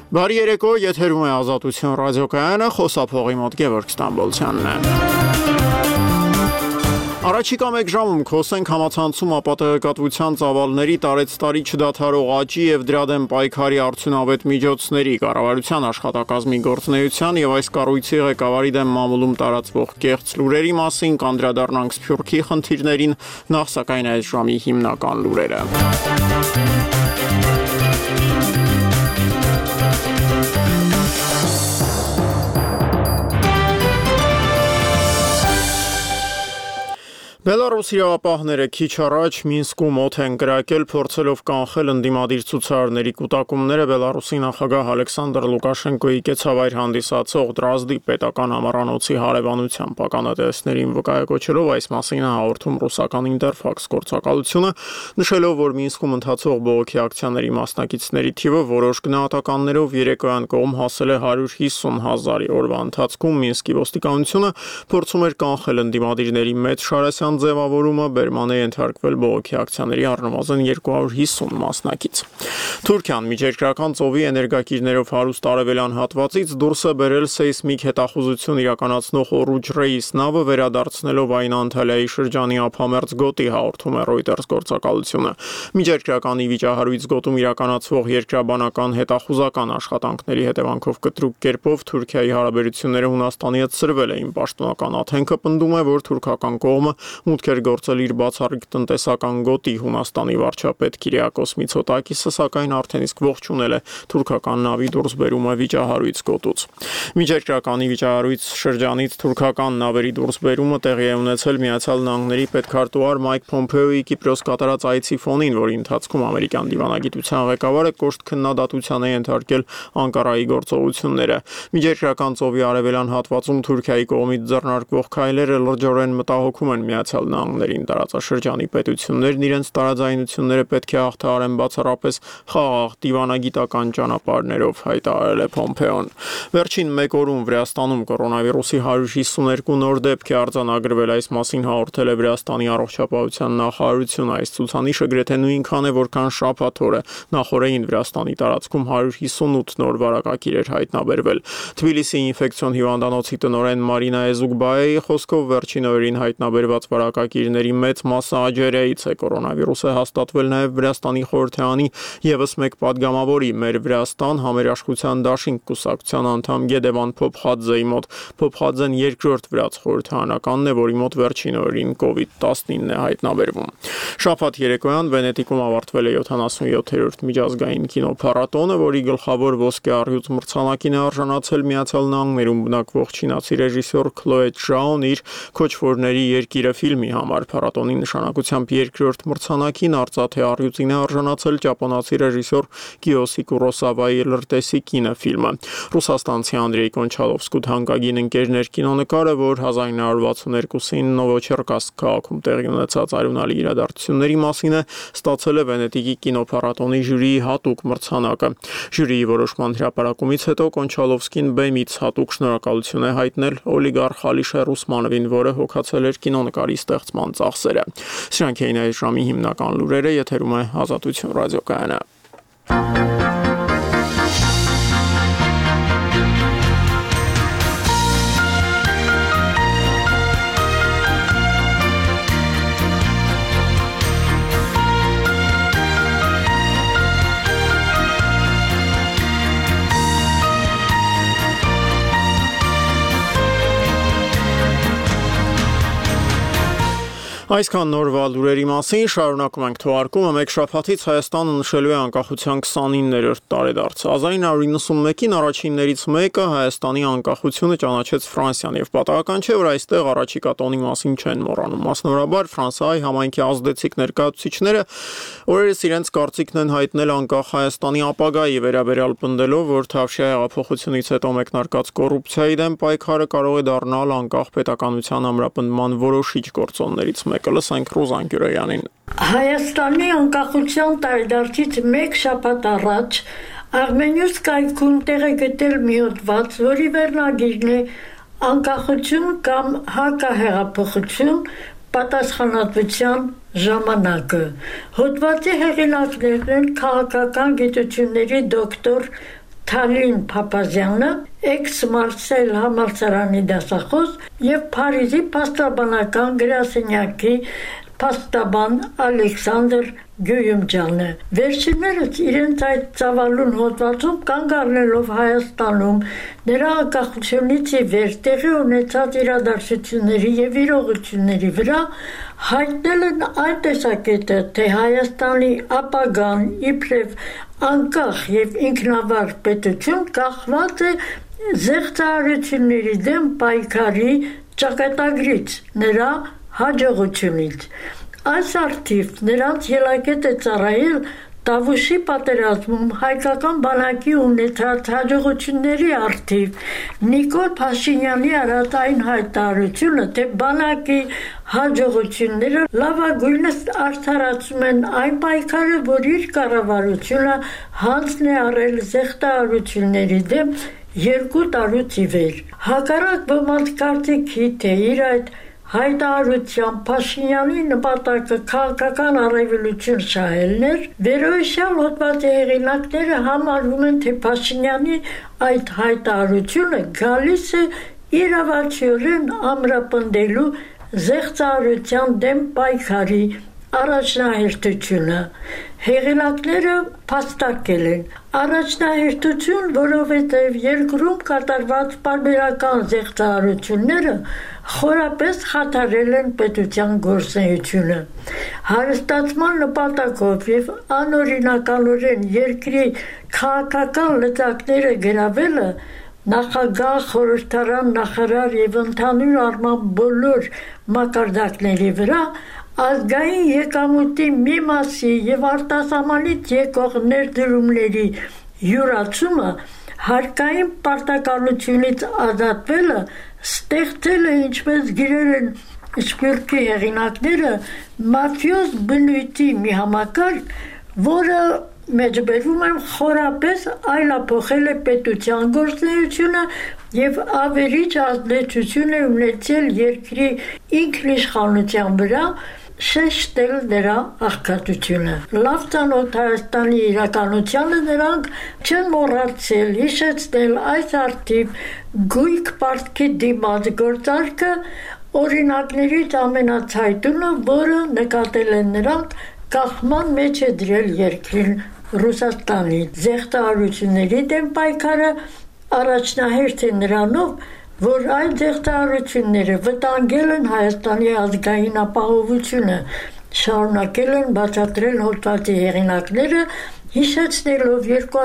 Բարի երեկո, եթերում է Ազատություն ռադիոկայանը, խոսափողի մոտ Գևորգ Ստամբոլցյանն է։ Առաջիկա մեկ ժամում խոսենք համացանցում ապատեգատվության ծավալների տարեցտարի չդադարող աճի եւ դրա դեմ պայքարի արդյունավետ միջոցների, կառավարության աշխատակազմի գործունեության եւ այս կառույցի ղեկավարի դեմ մամուլում տարածվող կեղծ լուրերի մասին, կանդրադառնանք Սփյուռքի խնդիրներին, նախ սակայն այս ժամի հիմնական լուրերը։ Բելարուս իրավապահները քիչ առաջ Մինսկում օդ են կրակել, փորձելով կանխել ընդդիմադիր ցուցարարների կուտակումները Բելարուսի նախագահ Ալեքսանդր Լուկաշենկոյի կեցավայր հանդիսացող Դրազդի պետական համառանոցի հարևանությամբ ականատեսներին վկայակոչելով այս մասին հաղորդում ռուսական Ինտերֆաքս գործակալությունը, նշելով, որ Մինսկում ընթացող բողոքի ակցիաների մասնակիցների թիվը որոշ գնահատականներով երեկոյան կողմ հասել է 150,000-ի։ Օրվա ընթացքում Մինսկի ոստիկանությունը փորձում էր կանխել ընդդիմադիրների մեծ շարասյան ձևավորումը, բերման է ենթարկվել բողոքի ակցիաների առնվազն 250 մասնակից։ Թուրքիան միջերկրական ծովի էներգակիրներով հարուստ արևելյան հատվածից դուրս է բերել սեյսմիկ հետախուզություն իրականացնող Օռուջ Ռեյս նավը, վերադարձնելով այն Անտալիայի շրջանի ափամերձ գոտի, հաղորդում է Reuters գործակալությունը։ Միջերկրական վիճահարույց գոտում իրականացվող երկրաբանական հետախուզական աշխատանքների հետևանքով կտրուկ կերպով Թուրքիայի հարաբերությունները Հունաստանի հետ սրվել էին։ Պաշտոնական աթենքը պնդում է, որ թուրքական կողմը մուտք էր գործել իր բացառիկ տնտեսական գոտի։ Հունաստանի վարչապետ Կիրիակոս Միցոտակիսը սակայն արդեն իսկ ողջունել է թուրքական նավի դուրսբերումը վիճահարույց գոտուց։ Միջերկրական վիճահարույց շրջանից թուրքական նավերի դուրսբերումը տեղի է ունեցել Միացյալ Նահանգների պետքարտուղար Մայք Փոմփեոյի Կիպրոս կատարած այցի ֆոնին, որի ընթացքում ամերիկյան դիվանագիտության ղեկավարը կոշտ քննադատության է ենթարկել Անկարայի գործողությունները։ Միջերկրական ծովի արևելյան հատվածում Թուրքիայի կողմից ձեռնարկվող քայլերը լրջորեն մտահոգում են Միացյալ Նահանգներին։ Տարածաշրջանի պետություններն իրենց տարաձայնությունները պետք է հաղթահարեն բացառապես խաղաղ դիվանագիտական ճանապարհներով, հայտարարել է Փոմփեոն։ Վերջին մեկ օրում Վրաստանում կորոնավիրուսի 152 նոր դեպք է արձանագրվել, այս մասին հաղորդել է Վրաստանի առողջապահության նախարարությունը։ Այս ցուցանիշը գրեթե նույնքան է, որքան շաբաթ օրը նախորդին Վրաստանի տարածքում 158 նոր վարակագիր էր հայտնաբերվել։ Թբիլիսի ինֆեկցիոն հիվանդանոցի տնօրեն Մարինա Էզուկբայեի խոսքով վերջին օրերին հայտնաբերված վարակագիրների մեծ մասը Աջերիայից է։ Կորոնավիրուսը հաստատվել նաև Վրաստանի խորհրդարանի եւս մեկ падգամավորի Մեր Վրաստան համերաշխության դաշինք կուսակցության անդամ Գեդեվան Փոփխաձեի մոտ։ Փոփխաձեն երկրորդ վրաց խորհրդարանականն է, որի մոտ վերջին օրերին COVID-19 է հայտնաբերվում։ Շաբաթ երեկոյան Վենետիկում ավարտվել է 77-րդ միջազգային կինոփառատոնը, որի գլխավոր ոսկե առյուծ մրցանակին է արժանացել Միացյալ Նահանգներում բնակվող չինացի ռեժիսոր Քլոե Չժաոն իր Քոչվորների երկիրը ֆիլմի համար։ Փառատոնի նշանակությամբ երկրորդ մրցանակին արծաթե առյուծին է արժանացել ճապոնացի ռեժիսոր Կիոսի Կուրոսավայի Լրտեսի կինը ֆիլմը։ Ռուսաստանցի Անդրեյ Կոնչալովսկու թանկագին ընկերներ կինոնկարը, որ 1962-ին Նովոչերկասկ քաղաքում տեղի ունեցած արյունալի իրադարձությունների մասին է, ստացել է Վենետիկի կինոփառատոնի ժյուրիի հատուկ մրցանակը։ Ժյուրիի որոշման հրապարակումից հետո Կոնչալովսկին բեմից հատուկ շնորհակալություն է հայտնել օլիգարխ Ալիշեր Ուսմանովին, որը հոգացել էր կինոնկարի ստեղծման ծախսերը։ Սրանք էին այս ժամի հիմնական լուրերը, եթերում է Ազատություն ռադիոկայանը։ Այսքան նորվա լուրերի մասին շարունակում ենք թողարկումը։ Մեկ շաբաթից Հայաստանը նշելու է անկախության 29-րդ տարեդարձը։ 1991-ին առաջիններից մեկը Հայաստանի անկախությունը ճանաչեց Ֆրանսիան, եւ պատահական չէ, որ այստեղ առաջիկա տոնի մասին չեն մոռանում։ Մասնավորաբար Ֆրանսիայի համայնքի ազդեցիկ ներկայացուցիչները օրերս իրենց կարծիքն են հայտնել անկախ Հայաստանի ապագայի վերաբերյալ, պնդելով, որ Թավշյա հեղափոխությունից հետո մեկնարկած կոռուպցիայի դեմ պայքարը կարող է դառնալ անկախ պետականության ամրապնդման որոշիչ գործոններից մեկը։ Լսենք Ռուզան Գյուրոյանին։ Հայաստանի անկախության տարեդարձից մեկ շաբաթ առաջ Armenius կայքում տեղ է գտել մի հոդված, որի վերնագիրն է «Անկախություն կամ հակահեղափոխություն պատասխանատվության ժամանակը»։ Հոդվածի հեղինակներն են քաղաքական գիտությունների դոկտոր Թալին Փափազյանը, էքս-Մարսել համալսարանի դասախոս եւ Փարիզի փաստաբանական գրասենյակի փաստաբան Ալեքսանդր Գյույումջյանը։ Վերջիններս իրենց այդ ծավալուն հոդվածում կանգ առնելով Հայաստանում նրա անկախությունից ի վեր տեղի ունեցած իրադարձությունների եւ իրողությունների վրա հայտնել են այն տեսակետը, թե Հայաստանի ապագան իբրև անկախ եւ ինքնավար պետություն կախված է զեղծարարությունների դեմ պայքարի ճակատագրից, նրա հաջողությունից։ Այս արդիվ նրանց ելակետ է ծառայել Տավուշի պատերազմում հայկական բանակի ունեցած հաջողությունների արդիվ Նիկոլ Փաշինյանի արած այն հայտարարությունը, թե բանակի հաջողությունները լավագույնս արդարացում են այն պայքարը, որ իր կառավարությունը հանձն է առել զեղծարարությունների դեմ 2 տարուց ի վեր։ Հակառակ ոմանց կարծիքի, թե իր այդ հայտարարությամբ Փաշինյանի նպատակը քաղաքական առավելություն շահելն էր, վերոհիշյալ հոդվածի հեղինակները համարում են, թե Փաշինյանի այդ հայտարարությունը գալիս է իրավացիորեն ամրապնդելու զեղծարարության դեմ պայքարի առաջնահերթությունը։ Հեղինակները փաստարկել են առաջնահերթություն, որովհետև երկրում կատարված պարբերական զեղծարարությունները խորապես խաթարել են պետության գործունեությունը։ Հարստացման նպատակով եւ անօրինականորեն երկրի քաղաքական լծակները գրավելը նախագահ, խորհրդարան, նախարար եւ ընդհանուր առմամբ բոլոր մակարդակների վրա ազգային եկամուտի մի մասի եւ արտասահմանից եկող ներդրումների յուրացումը հարկային պարտականությունից ազատվելը ստեղծել է, ինչպես գրել են Շպիրկի հեղինակները, մաֆիոզ բնույթի մի համակարգ, որը մեջբերում են խորապես այլափոխել է պետության գործունեությունը եւ ավերիչ ազդեցություն է ունեցել երկրի ինքնիշխանության վրա, շեշտել նրա աղքատությունը։ Լավ ծանոթ Հայաստանի իրականությանը նրանք չեն մոռացել հիշեցնել այս արդիվ գույք պարտքի դիմաց գործարքը օրինակներից ամենացայտունը, որը նկատել են նրանք կախման մեջ է դրել երկրին Ռուսաստանի զեղծարարությունների դեմ պայքարը առաջնահերթ է նրանով, որ այդ զեղծարարությունները վտանգել են Հայաստանի ազգային ապահովությունը, շարունակել են բացատրել հոդվածի հեղինակները, հիշեցնելով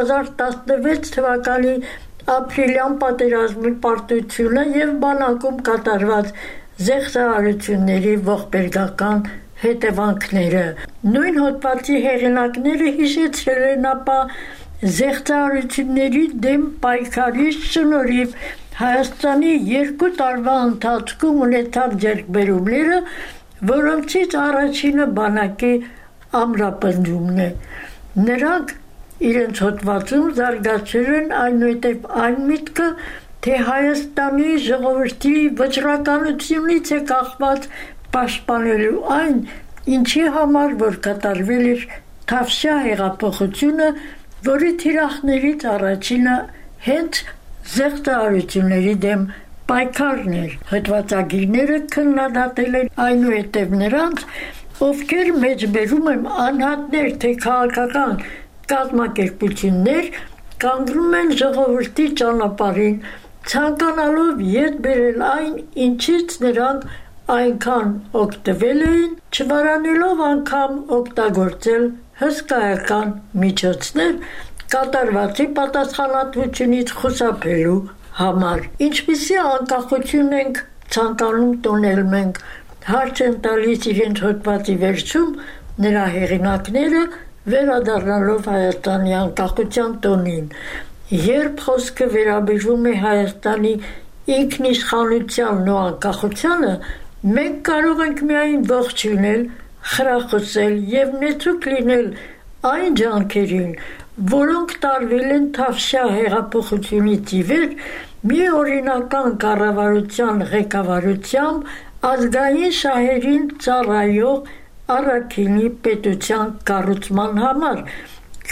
2016 թվականի ապրիլյան պատերազմի պարտությունը եւ բանակում կատարված զեղծարարությունների ողբերգական հետևանքները։ Նույն հոդվածի հեղինակները հիշեցրել են ապա զեղծարարությունների դեմ պայքարի շնորհիվ Հայաստանի 2 տարվա ընթացքում ունեցած ձեռքբերումները, որոնցից առաջինը բանակի ամրապնդումն է։ Նրանք իրենց հոդվածում զարգացրել են այնուհետև այն միտքը, թե Հայաստանի ժողովրդի վճռականությունից է կախված պաշտպանելու այն, ինչի համար որ կատարվել էր Թավշյա հեղափոխությունը, որի թիրախներից առաջինը հենց զեղծարարությունների դեմ պայքարն էր։ Հոդվածագիրները քննադատել են այնուհետև նրանց, ովքեր մեջբերում են անհատներ, թե քաղաքական կազմակերպություններ կանգնում են ժողովրդի ճանապարհին, ցանկանալով ետ բերել այն, ինչից նրանք այնքան օգտվել էին, չվարանելով անգամ օգտագործել հսկայական միջոցներ կատարվածի պատասխանատվությունից խուսափելու համար։ Ինչպիսի անկախություն ենք ցանկանում տոնել մենք, հարց են տալիս իրենց հոդվածի վերջում նրա հեղինակները, վերադառնալով Հայաստանի անկախության տոնին։ Երբ խոսքը վերաբերվում է Հայաստանի ինքնիշխանությանն ու անկախությանը, մենք կարող ենք միայն ողջունել, խրախուսել եւ նեցուկ լինել այն ջանքերին, որոնք տարվել են Թավշյա հեղափոխությունից ի վեր մի օրինական կառավարության ղեկավարությամբ ազգային շահերին ծառայող առաքինի պետության կառուցման համար,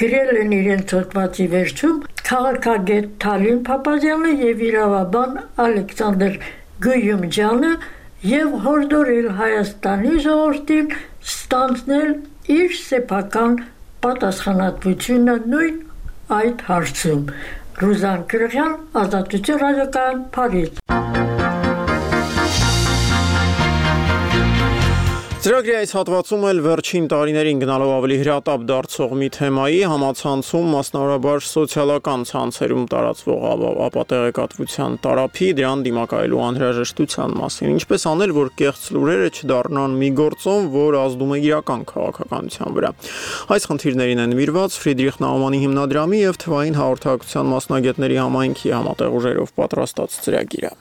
գրել են իրենց հոդվածի վերջում քաղաքագետ Թալին Փափազյանը եւ իրավաբան Ալեքսանդր Գույումջյանը եւ հորդորել Հայաստանի ժողովրդին ստանձնել իր սեփական պատասխանատվությունը նույն այդ հարցում։ Ռուզան Կրղյան, Ազատություն ռադիոկայան, Փարիզ։ Ծրագրի այս հատվածում էլ վերջին տարիներին գնալով ավելի հրատապ դարձող մի թեմայի համացանցում, մասնավորաբար սոցիալական ցանցերում տարածվող ապատեղեկատվության տարափի, դրան դիմակայելու անհրաժեշտության մասին, ինչպես անել, որ կեղծ լուրերը չդառնան մի գործոն, որ ազդում է իրական քաղաքականության վրա։ Այս խնդիրներին է նվիրված Ֆրիդրիխ Նաումանի հիմնադրամի եւ թվային հաղորդակցության մասնագետների համայնքի համատեղ ուժերով պատրաստած ծրագիրը։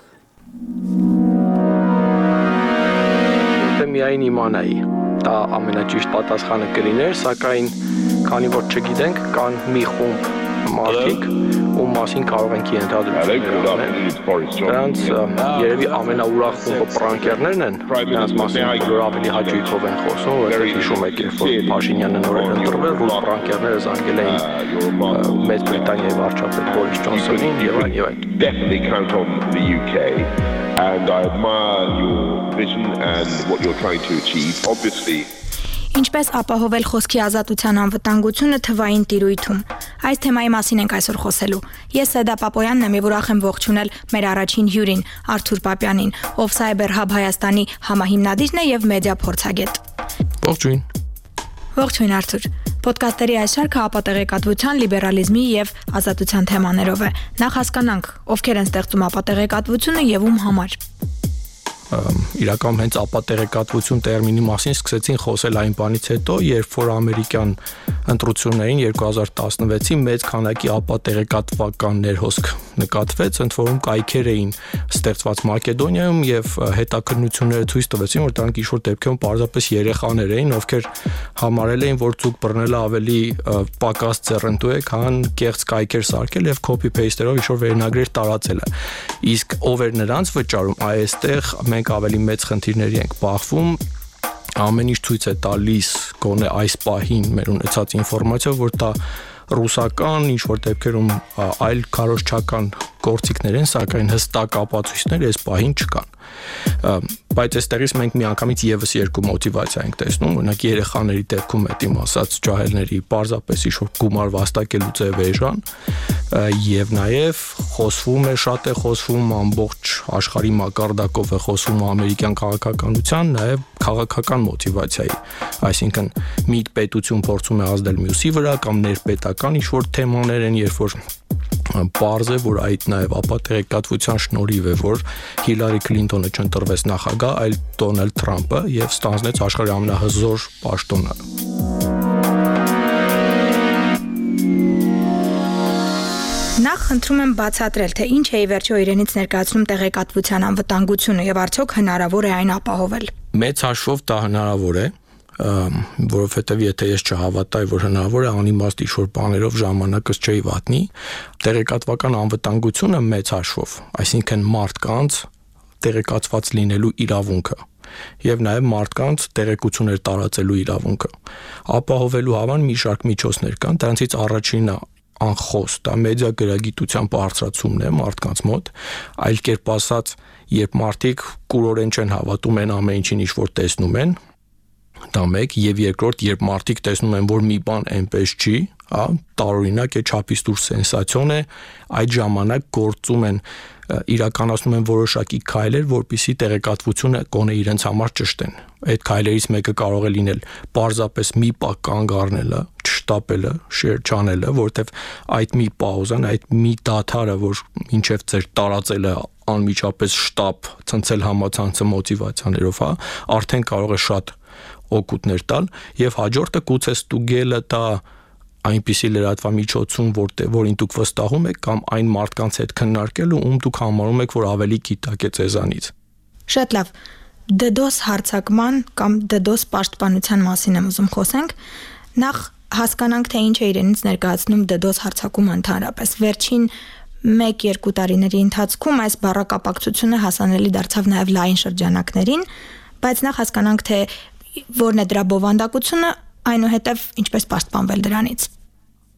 Միայն իմանայի, դա ամենաճիշտ պատասխանը կլիներ, սակայն քանի որ չգիտենք, կան մի խումբ մարդիկ, ում մասին կարող ենք ենթադրություններ անել։ Դրանց երևի ամենաուրախ խումբը պրանկերներն են, նրանց մասին որ ավելի հաճույքով են խոսում, որովհետև հիշում եք, երբ որ Փաշինյանը նոր էր ընտրվել, ռուս պրանկերները զանգել էին Մեծ Բրիտանիայի վարչապետ Բորիս Ջոնսոնին եւ այլն։ Definitely count on the UK. And I admire your vision and what you're trying to achieve. Obviously. Ինչպես ապահովել խոսքի ազատության անվտանգությունը թվային տիրույթում։ Այս թեմայի մասին ենք այսօր խոսելու։ Ես Սեդա Պապոյանն եմ եւ ուրախ եմ ողջունել մեր առաջին հյուրին Արթուր Պապյանին, ով Cyber Hub Հայաստանի համահիմնադիրն է եւ մեդիա փորձագետ։ Ողջույն։ Ողջույն Արթուր։ Պոդքասթերի այս շարքը ապատեղեկատվության, լիբերալիզմի եւ ազատության թեմաներով է։ Նախ հասկանանք, ովքեր են ստեղծում ապատեղեկատվությունը եւ ում համար։ Իրականում հենց ապատեղեկատվություն տերմինի մասին սկսեցին խոսել այն բանից հետո, երբ որ ամերիկյան ընտրություններին 2016-ի մեծ քանակի ապատեղեկատվական ներհոսք նկատվեց, ընդ որում կայքեր էին ստեղծված Մակեդոնիայում եւ հետաքննությունները ցույց տվեցին, որ դրանք ինչ-որ դեպքերում պարզապես երեխաներ էին, ովքեր համարել էին, որ ցուկ բռնելը ավելի պակաս ձեռնտու է, քան կեղծ կայքեր սարքել եւ copy paste-երով ինչ-որ վերնագրեր տարածելը։ Իսկ ով էր նրանց վճարում, այստեղ մենք ավելի մեծ խնդիրների ենք բախվում, ամեն ինչ ցույց է տալիս գոնե այս պահին մեր ունեցած ինֆորմացիա, որ դա ռուսական ինչ-որ դեպքերում այլ քարոզչական գործիքներ են, սակայն հստակ ապացույցներ այս պահին չկան։ Բայց այստեղից մենք միանգամից եւս երկու մոտիվացիա ենք տեսնում, օրինակ երեխաների դեպքում հետիմ ասած ջահելների պարզապես ինչ-որ գումար վաստակելու ձև էժան եւ նաեւ խոսվում է, շատ է խոսվում ամբողջ աշխարհի մակարդակով է խոսվում ամերիկյան քաղաքականության, նաեւ քաղաքական մոտիվացիայի, այսինքն մի պետություն փորձում է ազդել մյուսի վրա կամ ներպետական ինչ-որ թեմաներ են, երբ որ պարզ է, որ այդ նաև ապատեղեկատվության շնորհիվ է, որ Հիլարի Քլինտոնը չընտրվեց նախագահ, այլ Դոնալդ Թրամփը եւ ստանձնեց աշխարհի ամենահզոր պաշտոնը։ Նախ խնդրում եմ բացատրել, թե ինչ է ի վերջո իրենից ներկայացնում տեղեկատվության անվտանգությունը եւ արդյոք հնարավոր է այն ապահովել։ Մեծ հաշվով դա հնարավոր է, որովհետև եթե ես չհավատայի, որ հնարավոր է անիմաստ ինչ-որ բաներով ժամանակս չի վատնի, տեղեկատվական անվտանգությունը մեծ հաշվով, այսինքն մարդկանց տեղեկացված լինելու իրավունքը եւ նաեւ մարդկանց տեղեկություններ տարածելու իրավունքը ապահովելու համար մի շարք միջոցներ կան, դրանցից առաջինը անխոս, դա մեդիա գրագիտության բարձրացումն է մարդկանց մոտ, այլ կերպ ասած, երբ մարդիկ կուրորեն չեն հավատում են ամեն ինչին, ինչ որ տեսնում են, դա մեկ, եւ երկրորդ, երբ մարդիկ տեսնում են, որ մի բան այնպես չի, տարօրինակ է, չափից դուրս սենսացիոն է, այդ ժամանակ գործում են, իրականացնում են որոշակի քայլեր, որպեսզի տեղեկատվությունը գոնե իրենց համար ճշտեն։ Այդ քայլերից մեկը կարող է լինել պարզապես մի պահ կանգ առնելը, չշտապելը, շեյր չանելը, որովհետև այդ մի պաուզան, այդ մի դադարը, որ մինչև ձեր տարածելը անմիջապես շտապ ցնցել համացանցը մոտիվացիաներով, արդեն կարող է շատ օգուտներ տալ եւ հաջորդը գուցե ստուգելը դա այնպիսի լրատվամիջոցում, որին դուք վստահում եք կամ այն մարդկանց հետ քննարկելու, ում դուք համարում եք, որ ավելի գիտակ է ձեզանից։ Շատ լավ։ DDoS հարձակման կամ DDoS պաշտպանության մասին եմ ուզում խոսենք։ Նախ հասկանանք, թե ինչ է իրենից ներկայացնում DDoS հարձակումը ընդհանրապես։ Վերջին 1-2 տարիների ընթացքում այս բառակապակցությունը հասանելի դարձավ նաև լայն շրջանակներին, բայց նախ հասկանանք, թե որն է դրա բովանդակությունը, այնուհետև ինչպես պաշտպանվել դրանից։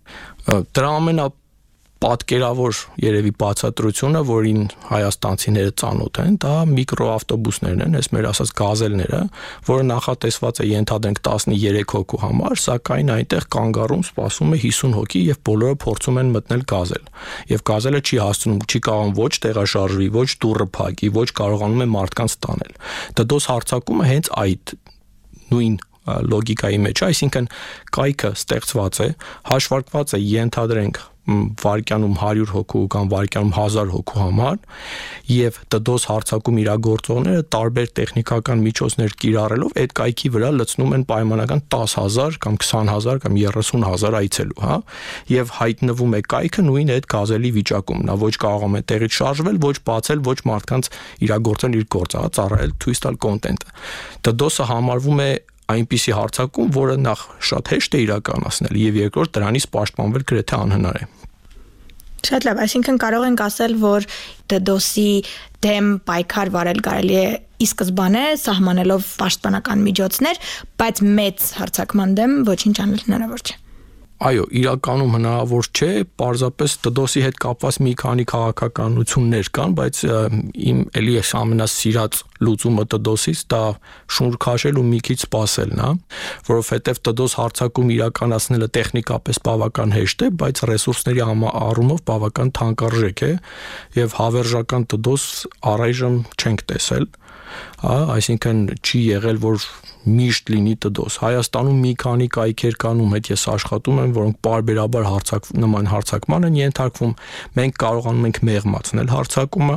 Դրա պատկերավոր երևի բացատրությունը, որին հայաստանցիները ծանոթ են, դա միկրոավտոբուսներն են, այս մեր ասած գազելները, որը նախատեսված է ենթադրենք 13 հոգու համար, սակայն այնտեղ կանգառում սպասում է 50 հոգի եւ բոլորը փորձում են մտնել գազել։ Եվ գազելը չի կարողանում ոչ տեղաշարժվի, ոչ դուռը փակի, ոչ կարողանում է մարդկանց տանել։ DDoS հարձակումը հենց այդ նույն լոգիկայի մեջ է, այսինքն կայքը ստեղծված է, հաշվարկված է ենթադրենք վարկյանում 100 հոգու կամ վարկյանում 1000 հոգու համար եւ DDoS հարձակում իրագործողները տարբեր տեխնիկական միջոցներ կիրառելով այդ կայքի վրա լցնում են պայմանական 10000 կամ 20000 կամ 30000 այցելու, հա, եւ հայտնվում է կայքը նույն այդ գազելի վիճակում, նա ոչ կարողում է տեղից շարժվել, ոչ բացել, ոչ մարդկանց իրագործել իր գործը, հա, ծառայել, ցույց տալ կոնտենտը։ DDoS-ը համարվում է այնպիսի հարձակում, որը նախ շատ հեշտ է իրականացնել եւ երկրորդ դրանից պաշտպանվել գրեթե անհնար է։ Շատ լավ, այսինքն կարող ենք ասել, որ DDoS-ի դեմ պայքար վարել կարելի է ի սկզբանե սահմանելով պաշտպանական միջոցներ, բայց մեծ հարձակման դեմ ոչինչ անել հնարավոր չէ։ Այո, իրականում հնարավոր չէ, պարզապես DDoS-ի հետ կապված մի քանի քաղաքականություններ կան, բայց իմ էլի է ամենասիրած լուծումը DDoS-ից դա շնորհ քաշել ու մի քիչ սպասելն է, որովհետև DDoS հարձակում իրականացնելը տեխնիկապես բավական հեշտ է, բայց ռեսուրսների առումով բավական թանկարժեք է եւ հավերժական DDoS առայժմ չենք տեսել, այսինքն չի եղել, որ միշտ լինի DDoS։ Հայաստանում մի քանի կայքեր կան, ում հետ ես աշխատում եմ, որոնք պարբերաբար նման հարձակման են ենթարկվում, մենք կարողանում ենք մեղմացնել հարձակումը,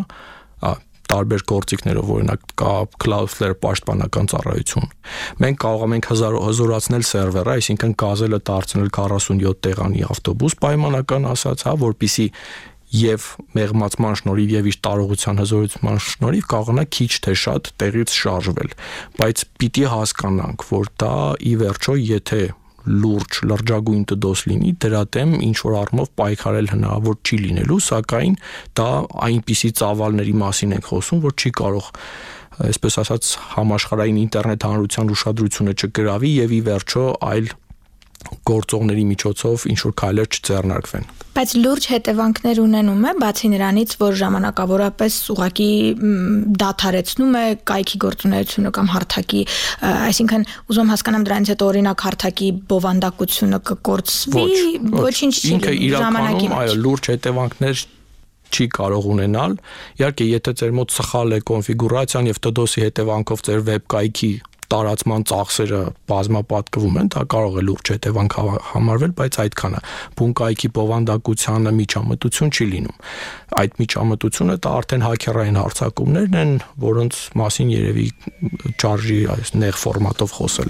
տարբեր գործիքներով, օրինակ կա Cloudflare պաշտպանական ծառայություն։ Մենք կարողանում ենք հզորացնել սերվերը, այսինքն գազելը դարձնել 47 տեղանի ավտոբուս պայմանական ասած, որպեսզի եւ մեղմացման շնորհիվ եւ իր տարողության հզորության շնորհիվ կարողանա քիչ թե շատ տեղից շարժվել, բայց պիտի հասկանանք, որ դա ի վերջո եթե լուրջ լրջագույն DDoS լինի, դրա դեմ ինչ որ առումով պայքարել հնարավոր չի լինելու, սակայն դա այնպիսի ծավալների մասին ենք խոսում, որ չի կարող այսպես ասած համաշխարհային ինտերնետ հանրության ուշադրությունը չգրավի եւ ի վերջո այլ գործողների միջոցով ինչ որ քայլեր չձեռնարկվեն։ Բայց լուրջ հետևանքներ ունենում է, բացի նրանից, որ ժամանակավորապես ուղղակի դադարեցնում է կայքի գործունեությունը կամ հարթակի, այսինքն ուզում հասկանամ դրանից հետո օրինակ հարթակի բովանդակությունը կկորցվի, ոչինչ չի ժամանակի մեջ։ Այո, լուրջ հետևանքներ չի կարող ունենալ։ Իհարկե, եթե ձեր մոտ սխալ է կոնֆիգուրացիան եւ DDoS-ի հետևանքով ձեր վեբկայքի տարածման ծախսերը բազմապատկվում են, դա կարող է լուրջ հետևանք համարվել, բայց այդքանը բունկայքի բովանդակությանը միջամտություն չի լինում։ Այդ միջամտությունը դա արդեն հաքերային հարձակումներն են, որոնց մասին երևի չարժի այս նեղ ֆորմատով խոսել։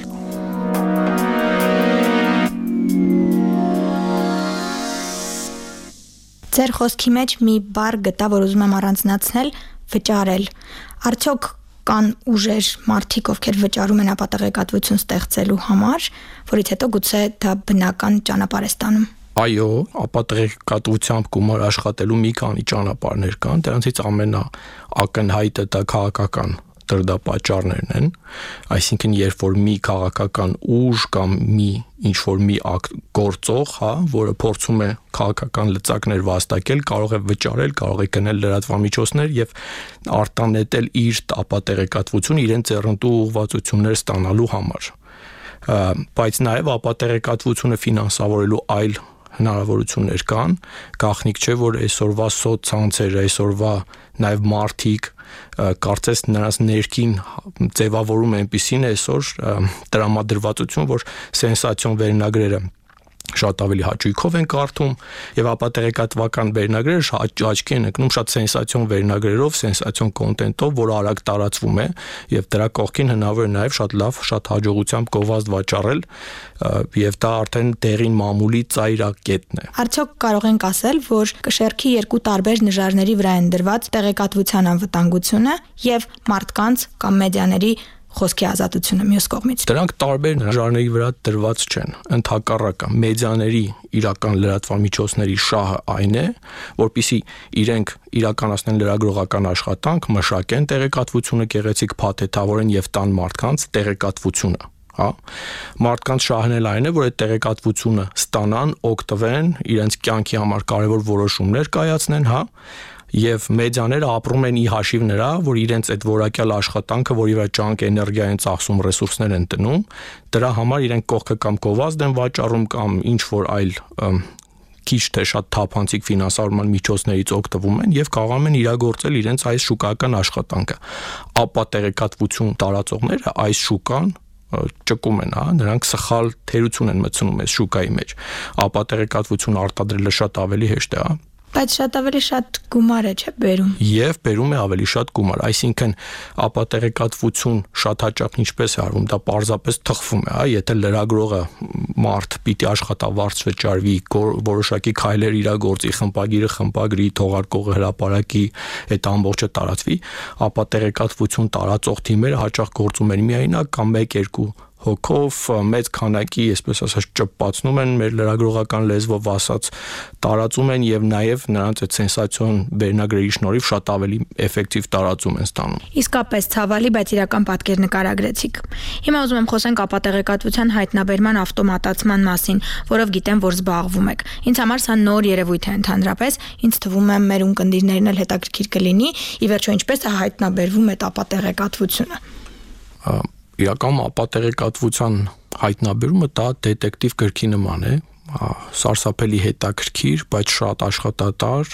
Ձեր խոսքի մեջ մի բառ գտա, որ ուզում եմ առանձնացնել, վճարել։ Արդյոք կան ուժեր, մարդիկ, ովքեր վճարում են ապատեղեկատվություն ստեղծելու համար, որից հետո գուցե դա բնական ճանապարհ է ստանում։ Այո, ապատեղեկատվությամբ գումար աշխատելու մի քանի ճանապարհներ կան, դրանցից ամենաակնհայտը դա քաղաքական դրդապատճառներն են, այսինքն երբ որ մի քաղաքական ուժ կամ ինչ-որ մի գործող, որը փորձում է քաղաքական լծակներ վաստակել, կարող է վճարել, կարող է գնել լրատվամիջոցներ եւ արտանետել իր ապատեղեկատվությունը իրեն ձեռնտու ուղղվածություններ ստանալու համար։ Բայց նաեւ ապատեղեկատվությունը ֆինանսավորելու այլ հնարավորություններ կան, գաղտնիք չէ, որ այսօրվա սոցցանցերը, այսօրվա նաև մարդիկ կարծես նրանց ներքին ձևավորում այնպիսին է այսօր տրամադրվածություն, որ սենսացիոն վերնագրերը շատ ավելի հաճույքով են կարդում եւ ապատեղեկատվական վերնագրերը աչքի են ընկնում շատ սենսացիոն վերնագրերով, սենսացիոն կոնտենտով, որը արագ տարածվում է եւ դրա կողքին հնարավոր է նաեւ շատ լավ, շատ հաջողությամբ գովազդ վաճառել եւ դա արդեն դեղին մամուլի ծայրակետն է։ Արդյոք կարող ենք ասել, որ կշեռքի երկու տարբեր նժարների վրա են դրված տեղեկատվության անվտանգությունը եւ մարդկանց կամ մեդիաների խոսքի ազատությունը մյուս կողմից։ Դրանք տարբեր նժարների վրա դրված չեն։ Ընդհակառակը մեդիաների իրական լրատվամիջոցների շահը այն է, որpիսի իրենք իրականացնեն լրագրողական աշխատանք, մշակեն տեղեկատվությունը գեղեցիկ փաթեթավորեն եւ տան մարդկանց տեղեկատվությունը, հա մարդկանց շահն էլ այն է որ այդ տեղեկատվությունը ստանան, օգտվեն, իրենց կյանքի համար կարևոր որոշումներ կայացնեն, հա եւ մեդիաները ապրում են ի հաշիվ նրա, որ իրենց այդ որակյալ աշխատանքը, որի վրա ջանք էներգիա են ծախսում, ռեսուրսներ են տնում, դրա համար իրենք կողքը կամ գովազդ են վաճառում կամ ինչ որ այլ քիչ թե շատ թափանցիկ ֆինանսավորման միջոցներից օգտվում են եւ կարողանում են իրագործել իրենց այս շուկայական աշխատանքը։ Ապա տեղեկատվություն տարածողները այս շուկան ճկում են, հա, նրանք սխալ թերություն են մտցնում այս շուկայի մեջ։ Ապա տեղեկատվություն արտադրելը շատ ավելի հեշտ է, հա։ Բայց շատ ավելի շատ գումար է, չէ՞, բերում։ Եվ բերում է ավելի շատ գումար, այսինքն ապատեղեկատվություն շատ հաճախ ինչպես է արվում, դա պարզապես թխվում է, հա, եթե լրագրողը մարդ պիտի աշխատավարձ վճարվի, որոշակի քայլեր իրագործի, խմբագիրը խմբագրի, թողարկողը հրապարակի, այդ ամբողջը տարածվի, ապատեղեկատվություն տարածող թիմերը հաճախ գործում են միայնակ կամ 1-2 հոգով մեծ քանակի, այսպես ասած, ճպացնում են մեր լրագրողական լեզվով ասած, տարածում են եւ նաեւ նրանց այդ սենսացիոն վերնագրերի շնորհիվ շատ ավելի էֆեկտիվ տարածում են ստանում։ Իսկապես ցավալի, բայց իրական պատկեր նկարագրեցիք։ Հիմա ուզում եմ խոսենք ապատեղեկատվության հայտնաբերման ավտոմատացման մասին, որով գիտեմ, որ զբաղվում եք։ Ինձ համար սա նոր երևույթ է ընդհանրապես, ինձ թվում է մեր ունկնդիրներն էլ հետաքրքիր կլինի, ի վերջո ինչպես է հայտնաբերվում այդ ապատեղեկատվությունը։ Իրական ապատեղեկատվության հայտնաբերումը դա դետեկտիվ գրքի նման է, սարսափելի հետաքրքիր, բայց շատ աշխատատար,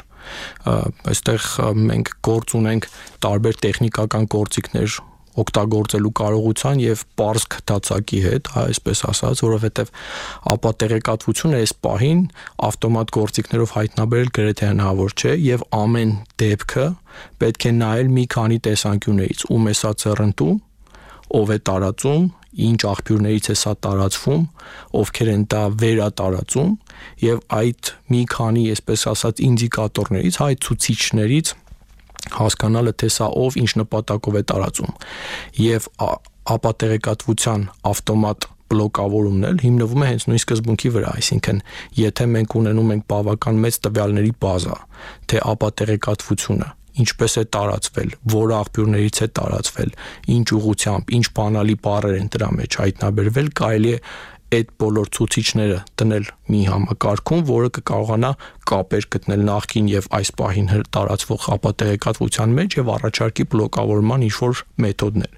այստեղ մենք գործ ունենք տարբեր տեխնիկական գործիքներ օգտագործելու կարողության եւ պարզ քթացակի հետ, այսպես ասած, որովհետեւ ապատեղեկատվությունը այս պահին ավտոմատ գործիքներով հայտնաբերել գրեթե հնարավոր չէ եւ ամեն դեպքը պետք է նայել մի քանի տեսանկյուններից, ում է սա ծռնդու, ով է տարածում, ինչ աղբյուրներից է սա տարածվում, ովքեր են դա վերատարածում եւ այդ մի քանի, այսպես ասած, ինդիկատորներից, այդ ցուցիչներից հասկանալը թե սա ով ինչ նպատակով է տարածում եւ ապատեղեկատվության ավտոմատ բլոկավորումն էլ հիմնվում է հենց նույն սկզբունքի վրա, այսինքն եթե մենք ունենում ենք բավական մեծ տվյալների բազա, թե ապատեղեկատվությունը ինչպես է տարածվել, որ աղբյուրներից է տարածվել, ինչ ուղղությամբ, ինչ բանալի բառեր են դրա մեջ հայտնաբերվել, կարելի է այդ բոլոր ցուցիչները դնել մի համակարգում, որը կկարողանա կապեր գտնել նախկին եւ այս պահին տարածվող ապատեղեկատվության մեջ եւ առաջարկի բլոկավորման ինչ-որ մեթոդներ։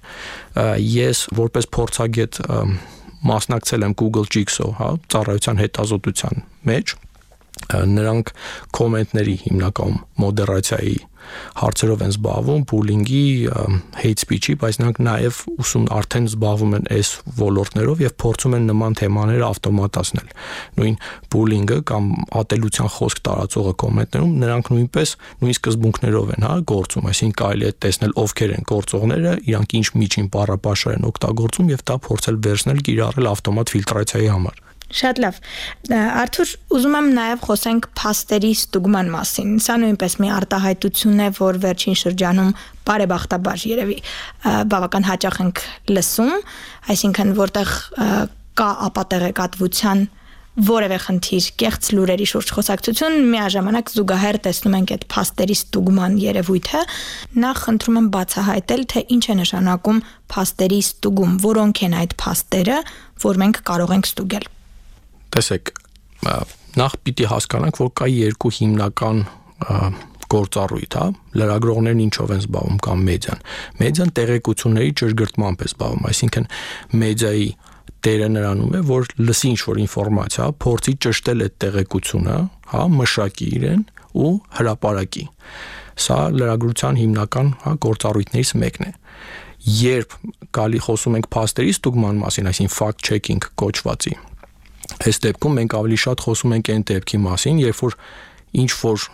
Ես որպես փորձագետ մասնակցել եմ Google Jigsaw, հա, ծառայության հետազոտության մեջ, նրանք կոմենտների հիմնականում մոդերացիայի հարցերով են զբաղվում, բուլինգի, hate speech-ի, բայց նրանք նաև արդեն զբաղվում են այս ոլորտներով եւ փորձում են նման թեմաները ավտոմատացնել։ Նույն բուլինգը կամ ատելության խոսք տարածողը կոմենտներում նրանք նույնպես նույն սկզբունքներով են, հա, գործում, այսինքն կարելի է տեսնել ովքեր են գործողները, իրանք ինչ միջին բառապաշար են օգտագործում եւ դա փորձել վերցնել, կիրառել ավտոմատ ֆիլտրացիայի համար։ Շատ լավ։ Արթուր, ուզում եմ նաև խոսենք փաստերի ստուգման մասին։ Սա նույնպես մի արտահայտություն է, որ վերջին շրջանում բարեբախտաբար երևի բավական հաճախ ենք լսում, այսինքն որտեղ կա ապատեղեկատվության որևէ խնդիր, կեղծ լուրերի շուրջ խոսակցություն, միաժամանակ զուգահեռ տեսնում ենք այդ փաստերի ստուգման երևույթը, նախ խնդրում եմ բացահայտել, թե ինչ է նշանակում փաստերի ստուգում, որոնք են այդ փաստերը, որ մենք կարող ենք ստուգել։ Տեսեք, նախ պիտի հասկանանք, որ կա երկու հիմնական գործառույթ, հա, լրագրողներն ինչով են զբաղվում կամ մեդիան։ Մեդիան տեղեկությունների ճշգրտմամբ է զբաղվում, այսինքն մեդիայի դերը նրանում է, որ լսի ինչ-որ ինֆորմացիա, փորձի ճշտել այդ տեղեկությունը, հա, մշակի իրեն ու հրապարակի։ Սա լրագրության հիմնական, հա, գործառույթներից մեկն է։ Երբ խոսում ենք փաստերի ստուգման մասին, այսինքն fact checking կոչվածի, այս դեպքում մենք ավելի շատ խոսում ենք այն դեպքի մասին, երբ որ ինչ-որ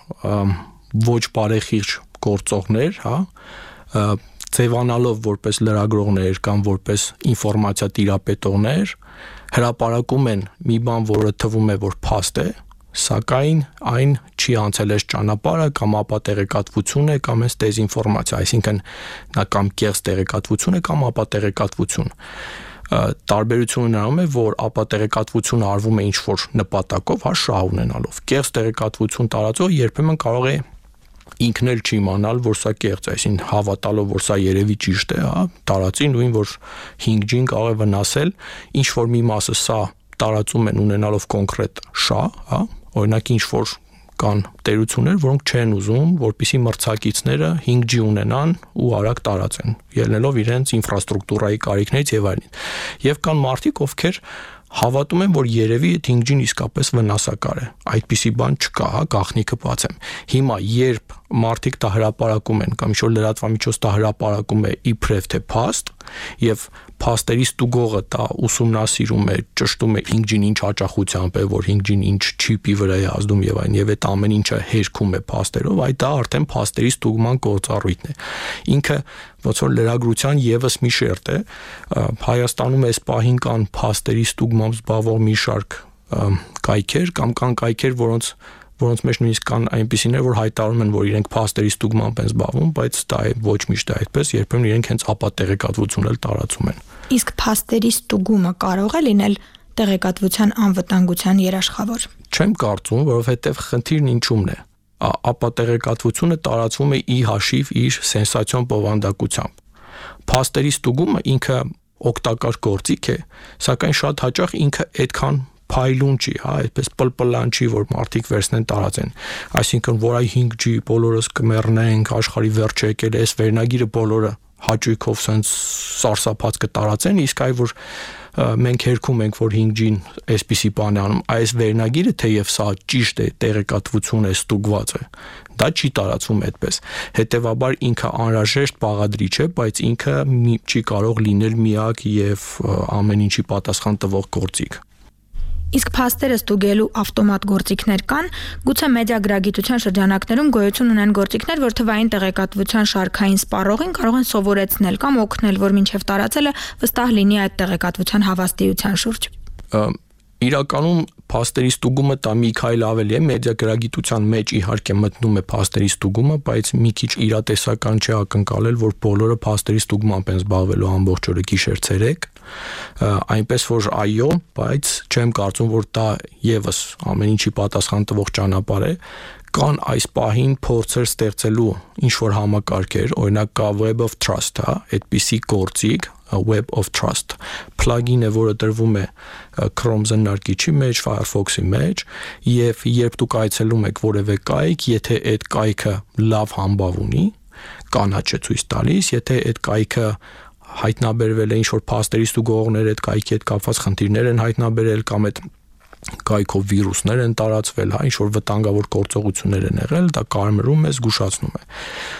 ոչ բարեխիղճ գործողներ, հա, ձևանալով որպես լրագրողներ կամ որպես ինֆորմացիա տիրապետողներ հրապարակում են մի բան, որը թվում է, որ փաստ է, սակայն այն չի անցել այս ճանապարհը կամ ապատեղեկատվություն է կամ այս դեզինֆորմացիա, այսինքն նա կամ կեղծ տեղեկատվություն է կամ ապատեղեկատվություն։ Տարբերությունը նրանում է, որ ապատեղեկատվությունը արվում է ինչ-որ նպատակով, հա, շահ ունենալով։ Կեղծ տեղեկատվություն տարածող երբեմն կարող է ինքն էլ չի իմանալ, որ սա կեղծ է, այսին հավատալով, որ սա երևի ճիշտ է, հա, տարածի նույն որ 5G-ն կարող է վնասել, ինչ որ մի մասը սա տարածում են ունենալով կոնկրետ շահ, հա, օրինակ ինչ որ կան տերություններ, որոնք չեն ուզում, որպեսզի մրցակիցները 5G ունենան ու արագ տարածեն, ելնելով իրենց ինֆրաստրուկտուրայի կարիքներից եւ այլն։ Եվ կան մարդիկ, ովքեր հավատում են, որ երևի 5G-ն իսկապես վնասակար է։ Այդպիսի բան չկա, հա, գաղտնիքը բացեմ։ Հիմա երբ մարդիկ դա հրապարակում են կամ ինչ-որ լրատվամիջոց դա հրապարակում է իբրև թե փաստ, եւ փաստերի ստուգողը դա ուսումնասիրում է, ճշտում է 5G-ն ինչ հաճախությամբ է, որ 5G-ն ինչ չիպի վրա է ազդում եւ այն, եւ այդ ամեն ինչը հերքում է փաստերով, այդ դա արդեն փաստերի ստուգման գործառույթն է։ Ինքը ոնց որ լրագրության եւս մի շերտ է, Հայաստանում այս պահին կան փաստերի ստուգմամբ զբաղվող մի շարք կայքեր կամ կան կայքեր, որոնց մեջ նույնիսկ կան այնպիսիներ, որ հայտարարում են, որ իրենք փաստերի ստուգմամբ են զբաղվում, բայց դա է ոչ միշտ այդպես, երբեմն իրենք հենց ապատեղեկատվություն էլ տարածում են։ Իսկ փաստերի ստուգումը կարող է լինել տեղեկատվության անվտանգության երաշխավոր։ Չեմ կարծում, որովհետև խնդիրն ինչումն է։ Ապատեղեկատվությունը տարածվում է ի հաշիվ իր սենսացիոն բովանդակությամբ։ Փաստերի ստուգումը ինքը օգտակար գործիք է, սակայն շատ հաճախ ինքը այդքան փայլուն չի, հա, այդպես պլպլան չի, որ մարդիկ վերցնեն տարածեն։ Այսինքն, որ այ 5G բոլորս կմեռնենք, աշխարհի վերջը եկել է, այս վերնագիրը բոլորը հաճույքով sense սարսափած կտարածեն, իսկ այ որ մենք հերքում ենք, որ 5G-ն այսպիսի բան է անում, այս վերնագիրը թեև սա ճիշտ է, տեղեկատվություն է, ստուգված է, դա չի տարածվում այդպես։ Հետևաբար ինքը անհրաժեշտ բաղադրիչ է, բայց ինքը չի կարող լինել միակ եւ ամեն ինչի պատասխան տվող գործիք։ Իսկ փաստերը ստուգելու ավտոմատ գործիքներ կան, գուցե մեդիագրագիտության շրջանակներում գոյություն ունեն գործիքներ, որ թվային տեղեկատվության շարքային սպառողին կարող են սովորեցնել կամ օգնել, որ մինչև տարածելը վստահ լինի այդ տեղեկատվության հավաստիության շուրջ։ Իրականում փաստերի ստուգումը դա մի քայլ ավելի է, մեդիագրագիտության մեջ իհարկե մտնում է փաստերի ստուգումը, բայց մի քիչ իրատեսական չէ ակնկալել, որ բոլորը փաստերի ստուգմամբ են զբաղվելու ամբողջ օրը գիշեր-ցերեկ, այնպես որ այո, բայց չեմ կարծում, որ դա եւս ամեն ինչի պատասխան տվող ճանապարհ է։ Կան այս պահին փորձեր ստեղծելու ինչ որ համակարգեր, օրինակ կա Web of Trust, հա, այդպիսի գործիք, Web of Trust plugin-ը, որը տրվում է Chrome զննարկիչի մեջ, Firefox-ի մեջ, եւ երբ դուք այցելում եք որևէ կայք, եթե այդ կայքը լավ համբավ ունի, կանաչ է ցույց տալիս, եթե այդ կայքը հայտնաբերվել է ինչ որ փաստերի ստուգողներ այդ կայքի հետ կապված խնդիրներ են հայտնաբերել կամ այդ կայքով վիրուսներ են տարածվել, հա, ինչ որ վտանգավոր գործողություններ են եղել, դա կարմրում է, զգուշացնում է։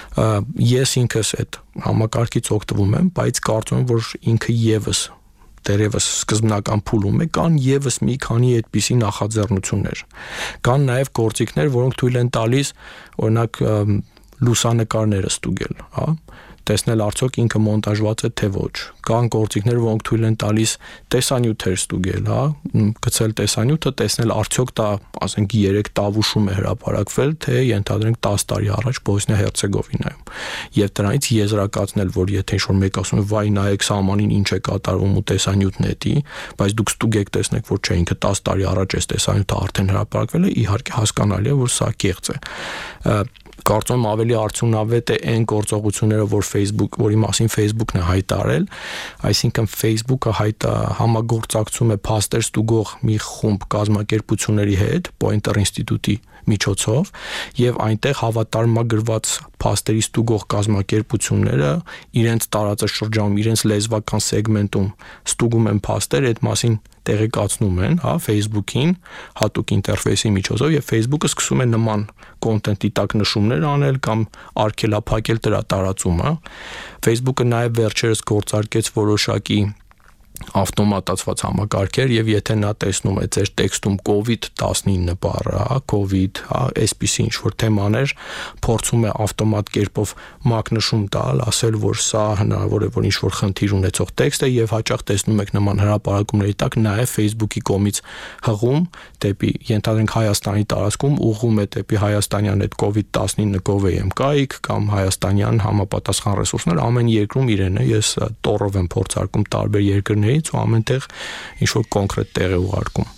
Ես ինքս այդ համակարգից օգտվում եմ, բայց կարծում եմ, որ ինքը եւս դերևս սկզբնական փուլում է, կան եւս մի քանի այդպիսի նախաձեռնություններ։ Կան նաեւ գործիքներ, որոնք թույլ են տալիս, օրինակ, լուսանկարները ստուգել, հա, տեսնել արդյոք ինքը մոնտաժված է թե ոչ։ Կան գործիքներ, որոնք թույլ են տալիս տեսանյութեր ստուգել, հա, գցել տեսանյութը, տեսնել արդյոք դա, ասենք 3 տավուշում է հրապարակվել, թե ենթադրենք 10 տարի առաջ Բոսնիա-Հերցեգովինայում։ Եվ դրանից եզրակացնել, որ եթե ինչ-որ մեկ ասում է, վայ, նայեք սահմանին ինչ է կատարվում ու տեսանյութն է դի, բայց դուք ստուգեք տեսնեք, որ չէ, ինքը 10 տարի առաջ է տեսանյութը արդեն հրապարակվել է, իհարկե հասկանալի է, որ սա կեղծ է։ Կարծում եմ ավելի արդյունավետ է այն գործողությունները, որի մասին Facebook-ն է հայտարարել, այսինքն Facebook-ը համագործակցում է փաստեր ստուգող մի խումբ կազմակերպությունների հետ, Poynter ինստիտուտի միջոցով, եւ այնտեղ հավատարմագրված փաստերի ստուգող կազմակերպությունները իրենց տարածաշրջանում, իրենց լեզվական սեգմենտում ստուգում են փաստեր, այդ մասին տեղեկացնում են, հա, Facebook-ին հատուկ ինտերֆեյսի միջոցով եւ Facebook-ը սկսում է նման կոնտենտի տակ նշումներ անել կամ արգելափակել դրա տարածումը։ Facebook-ը նաեւ վերջերս գործարկեց որոշակի ավտոմատացված համակարգեր եւ եթե նա տեսնում է ձեր տեքստում COVID-19 բառը, հա, COVID, հա, այսպիսի ինչ որ թեմաներ, փորձում է ավտոմատ կերպով մակնշում տալ, ասել, որ սա հնարավոր է, որ ինչ որ խնդիր ունեցող տեքստ է եւ հաճախ տեսնում եք նման հրապարակումների տակ նաեւ Facebook-ի կողմից հղում դեպի ենթադրենք Հայաստանի տարածքում ուղղում է դեպի հայաստանյան այդ COVID-19 gov.am կայք կամ հայաստանյան համապատասխան ռեսուրսներ, ամեն երկրում իրեն է, ես տորով եմ փորձարկում տարբեր երկրներ ու ամենտեղ ինչ որ կոնկրետ տեղ է ուղարկում։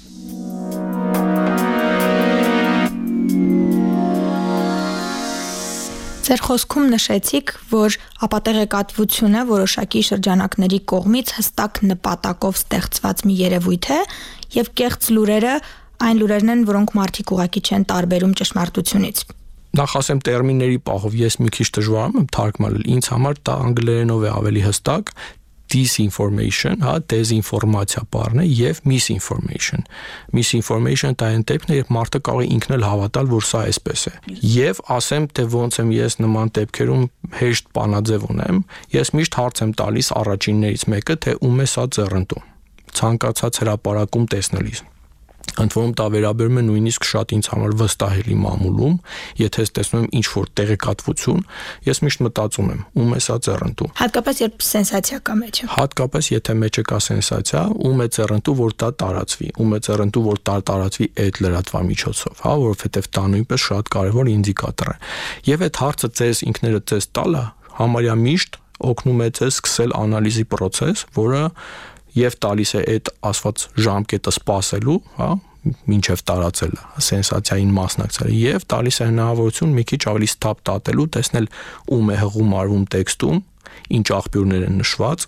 Ձեր խոսքում նշեցիք, որ ապատեղեկատվությունը որոշակի շրջանակների կողմից հստակ նպատակով ստեղծված մի երևույթ է, եւ կեղծ լուրերը այն լուրերն են, որոնք մարդիկ ուղղակի չեն տարբերում ճշմարտությունից։ Նախ ասեմ տերմինների պահով ես մի քիչ դժվար եմ թարգմանել, ինձ համար դա անգլերենով է ավելի հստակ, disinformation, դեզինֆորմացիա բառն է եւ misinformation։ Misinformation դա այն դեպքն է, երբ մարդը կարող է ինքն էլ հավատալ, որ սա այսպես է։ Եվ ասեմ, թե ոնց եմ ես նման դեպքերում հեշտ բանաձև ունեմ, ես միշտ հարց եմ տալիս առաջիններից մեկը, թե ում է սա ձեռնտու։ Ցանկացած հրապարակում տեսնելիս։ Ընդ որում դա վերաբերում է նույնիսկ շատ ինձ համար վստահելի մամուլում, եթե ես տեսնում եմ ինչ-որ տեղեկատվություն, ես միշտ մտածում եմ, ում է սա ձեռնտու։ Հատկապես երբ սենսացիա կա մեջը։ Հատկապես եթե մեջը կա սենսացիա, ում է ձեռնտու, որ դա տարածվի, ում է ձեռնտու, որ դա տարածվի այդ լրատվամիջոցով, որովհետև դա նույնպես շատ կարևոր ինդիկատոր է։ Եվ այդ հարցը ձեզ ինքներդ ձեզ տալը համարյա միշտ օգնում է ձեզ սկսել անալիզի process, որը եւ տալիս է այդ ասված ժամկետը սպասելու, մինչեւ տարածելը, սենսացիային մասնակցելը եւ տալիս է հնարավորություն մի քիչ ավելի սթափ տատելու, տեսնել ում է հղում արվում տեքստում, ինչ աղբյուրներ են նշված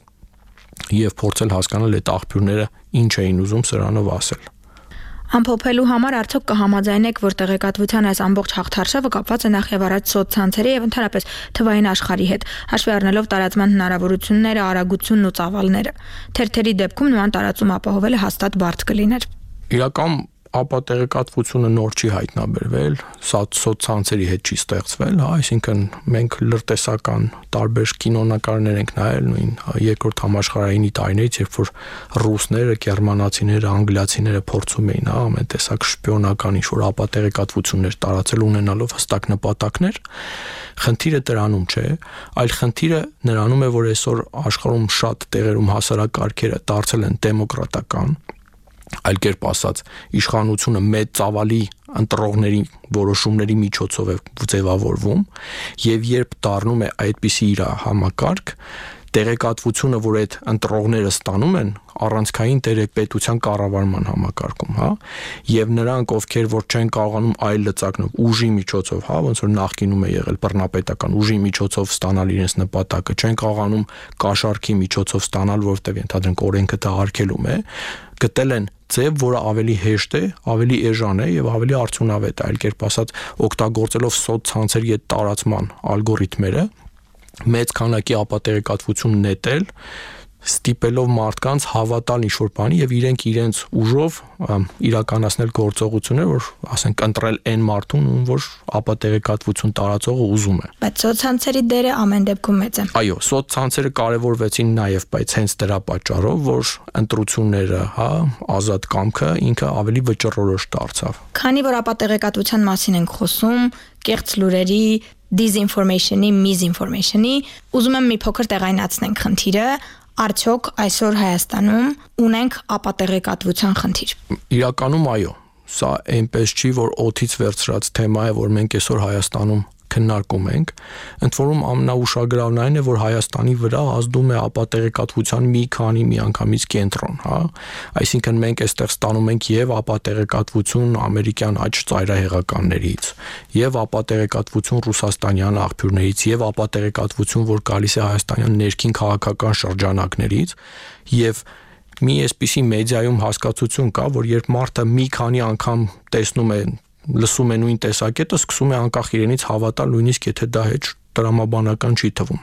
եւ փորձել հասկանալ այդ աղբյուրները ինչ էին ուզում սրանով ասել։ Ամփոփելու համար արդյոք կհամաձայնեք, որ տեղեկատվության այս ամբողջ հաղթարշավը կապված է նախ եւ առաջ սոցցանցերի եւ ընդհանրապես թվային աշխարհի հետ, հաշվի առնելով տարածման հնարավորությունները, արագությունն ու ծավալները։ Թերթերի դեպքում նման տարածում ապահովելը հաստատ բարդ կլիներ։ Իրական ապատեղեկատվությունը նոր չի հայտնաբերվել, սա սոցցանցերի հետ չի ստեղծվել, այսինքն մենք լրտեսական տարբեր կինոնկարներ ենք նայել նույն երկրորդ համաշխարհայինի տարիներից, երբ որ ռուսները, գերմանացիները, անգլիացիները փորձում էին ամեն տեսակ շպիոնական ինչ-որ ապատեղեկատվություններ տարածել ունենալով հստակ նպատակներ, խնդիրը դրանում չէ, այլ խնդիրը նրանում է, որ այսօր աշխարհում շատ տեղերում հասարակարգերը դարձել են դեմոկրատական, այլ կերպ ասած, իշխանությունը մեծ ծավալի ընտրողների որոշումների միջոցով է ձևավորվում, եւ երբ դառնում է այդպիսի իր համակարգ, տեղեկատվությունը, որ այդ ընտրողները ստանում են, առանցքային տերապետության կառավարման համակարգում, եւ նրանք, ովքեր որ չեն կարողանում այլ լծակներով ուժի միջոցով, ոնց որ նախկինում է եղել բռնապետական ուժի միջոցով ստանալ իրենց նպատակը, չեն կարողանում կաշառքի միջոցով ստանալ, որովհետեւ ենթադրենք օրենքը դա արգելում է, գտել են ձև, որը ավելի հեշտ է, ավելի էժան է եւ ավելի արդյունավետ է, այլ կերպ ասած, օգտագործելով սոցցանցերի այդ տարածման ալգորիթմերը, մեծ քանակի ապատեղեկատվություն նետել, ստիպելով մարդկանց հավատալ ինչ-որ բանի եւ իրենց ուժով իրականացնել գործողություններ, որ ասենք ընտրել այն մարդուն, ում որ ապատեղեկատվություն տարածողը ուզում է։ Բայց սոցցանցերի դերը ամեն դեպքում մեծ է։ Այո, սոցցանցերը կարևորվեցին նաեւ, բայց հենց դրա պատճառով, որ ընտրությունները, ազատ կամքը ինքը ավելի վճռորոշ դարձավ։ Քանի որ ապատեղեկատվության մասին ենք խոսում, կեղծ լուրերի, disinformation-ի, misinformation-ի, ուզում եմ մի փոքր տեղայնացնենք խնդիրը, արդյոք այսօր Հայաստանում ունենք ապատեղեկատվության խնդիր։ Իրականում այո, սա այնպես չի, որ օդից վերցրած թեմա է, որ մենք այսօր Հայաստանում քննարկում ենք, ընդ որում ամենաուշագրավն այն է, որ Հայաստանի վրա ազդում է ապատեղեկատվության մի քանի միանգամից կենտրոն, Այսինքն մենք այստեղ ստանում ենք եւ ապատեղեկատվություն ամերիկյան աջ ծայրահեղականներից, եւ ապատեղեկատվություն ռուսաստանյան աղբյուրներից, եւ ապատեղեկատվություն, որ գալիս է հայաստանյան ներքին քաղաքական շրջանակներից, եւ մի այսպիսի մեդիայում հասկացություն կա, որ երբ մարդը մի քանի անգամ տեսնում է լսում է նույն տեսակետը, սկսում է անկախ իրենից հավատալ, նույնիսկ եթե դա հետ տրամաբանական չի թվում։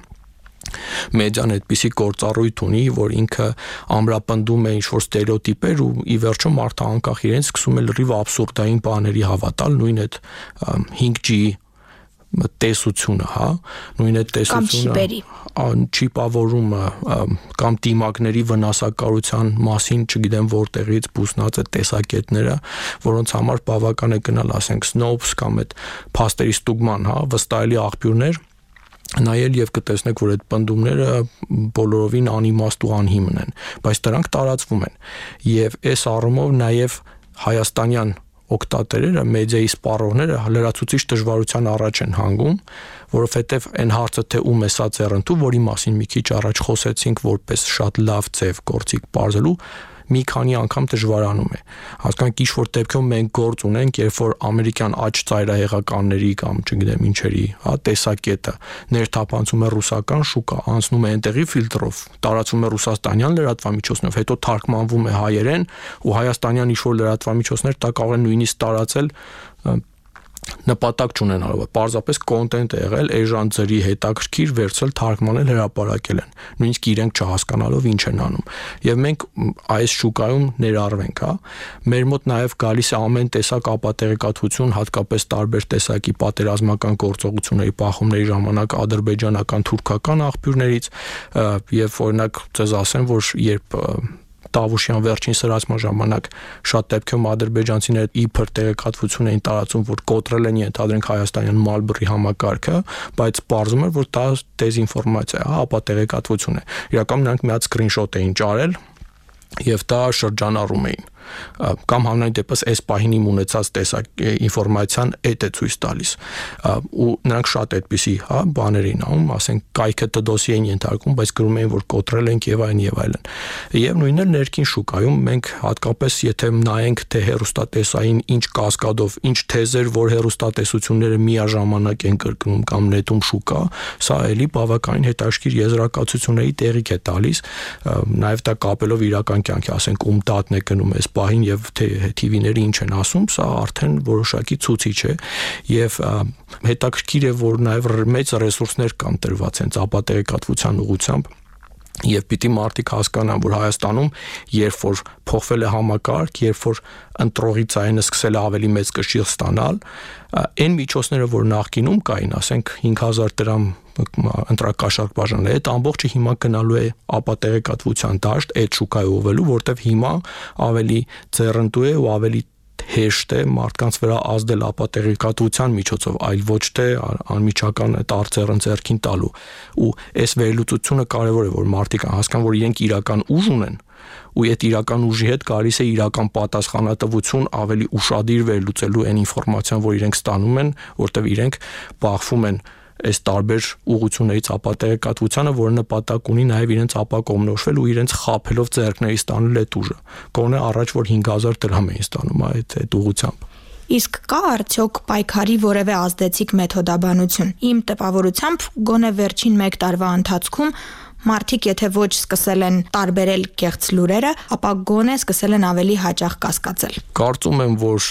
Մեդիան այդպիսի գործառույթ ունի, որ ինքը ամրապնդում է ինչ-որ ստերեոտիպեր ու ի վերջո մարդը անկախ իրենից սկսում է լրիվ աբսուրդային բաների հավատալ, նույն այդ 5G տեսությունը, նույն այդ տեսությունը չիպավորումը կամ դիմակների վնասակարության մասին, չգիտեմ որտեղից բուսնած է տեսակետները, որոնց համար բավական է գնալ, ասենք Snopes կամ այդ փաստերի ստուգման, վստահելի աղբյուրներ նայել եւ կտեսնեք, որ այդ պնդումները բոլորովին անիմաստ ու անհիմն են, բայց դրանք տարածվում են եւ այս առումով նաեւ հայաստանյան օգտատերերը, մեդիայի սպառողները լրացուցիչ դժվարության առաջ են հանգում, որովհետև այն հարցը թե ում է սա ձեռնտու, որի մասին մի քիչ առաջ խոսեցինք, որպես շատ լավ ձև գործիք բարձելու, մի քանի անգամ դժվարանում է։ Հասկանանք ինչ-որ դեպքում մենք գործ ունենք, երբ որ ամերիկյան աջ ծայրահեղականների կամ չգիտեմ ինչերի, տեսակետը ներթափանցում է ռուսական շուկա, անցնում է այնտեղի ֆիլտրով, տարածվում է ռուսաստանյան լրատվամիջոցներով, հետո թարգմանվում է հայերեն ու հայաստանյան ինչ-որ լրատվամիջոցներ դա կարող են նույնիսկ տարածել նպատակ չունենալով, պարզապես կոնտենտ է եղել, էժան ձրի հետաքրքիր վերցել, թարգմանել, հրապարակել են, նույնիսկ իրենք չհասկանալով ինչ են անում։ Եվ մենք այս շուկայում ներառվենք, մեր մոտ նաև գալիս է ամեն տեսակ ապատեղեկատվություն, հատկապես տարբեր տեսակի պատերազմական գործողությունների բախումների ժամանակ ադրբեջանական, թուրքական աղբյուրներից, եւ օրինակ ցեզ ասեմ, որ երբ Տավուշյան վերջին սրացման ժամանակ շատ դեպքերում ադրբեջանցիները իբր տեղեկատվություն էին տարածում, որ կոտրել են ենթադրենք հայաստանյան Մալբրի համակարգը, բայց պարզում էր, որ դա դեզինֆորմացիա է, ապա տեղեկատվություն է։ Իրականում նրանք մի հատ սկրինշոտ էին ճարել եւ դա շրջանառում էին կամ համենայն դեպս այս պահին իմ ունեցած տեսակ ինֆորմացիան այդ է ցույց տալիս ու նրանք շատ այդպիսի բաներ էին անում, ասենք կայքը դդոսի էին ենթարկում, բայց գրում էին որ կոտրել ենք եւ այն եւ այլն։ Եվ նույնն էլ ներքին շուկայում մենք հատկապես եթե նայենք թե հերոստատեսային ինչ կասկադով, ինչ թեզեր, որ հերոստատեսությունները միաժամանակ են կրկնում կամ նետում շուկա, սա էլի բավականին հետաքրքիր եզրակացությունների տեղիք է տալիս, նաեւ դա կապելով իրական կյանքի, ասենք ում դատն է գնում այս պահին եւ թե TV-ները ինչ են ասում, սա արդեն որոշակի ցուցիչ է եւ հետաքրքիր է որ նաեւ մեծ ռեսուրսներ կան տրված հենց ապատեղեկատվության ուղղությամբ եւ պիտի մարդիկ հասկանան որ Հայաստանում երբ որ փոխվել է համակարգ, երբ որ ընտրողի ցայնը սկսել է ավելի մեծ կշիռ ստանալ, այն միջոցները որ նախկինում կային, ասենք 5000 դրամ ընտրակաշառք բաժանել, այդ ամբողջը հիմա գնալու է ապատեղեկատվության դաշտ, այդ շուկայովելու, որտեվ հիմա ավելի ձեռնտու է ու ավելի հեշտ է մարդկանց վրա ազդել ապատեղեկատվության միջոցով, այլ ոչ թե անմիջական տարծերն ձեռքին տալու։ Ու այս վերլուծությունը կարևոր է, որ մարդիկ հասկանան, որ իրենք իրական ուժ ունեն, ու այդ իրական ուժի հետ գալիս է իրական պատասխանատվություն ավելի ուշադիր վերլուծելու այն ինֆորմացիան, որ իրենք ստանում են, որտեղ իրենք բախվում են այս տարբեր ուղղություններից ապատեղեկատվությանը, որը նպատակ ունի նաև իրենց ապակողմնորոշվել ու իրենց խաբելով ձեռքների ստանել այդ ուժը։ Կոնե առաջ որ 5000 դրամ էին ստանում այդ ուղղությամբ։ Իսկ կա արդյոք պայքարի որևէ ազդեցիկ մեթոդաբանություն։ Իմ տպավորությամբ գոնե վերջին 1 տարվա ընթացքում մարդիկ եթե ոչ սկսել են տարբերել կեղծ լուրերը, ապա գոնե սկսել են ավելի հաճախ կասկածել։ Կարծում եմ, որ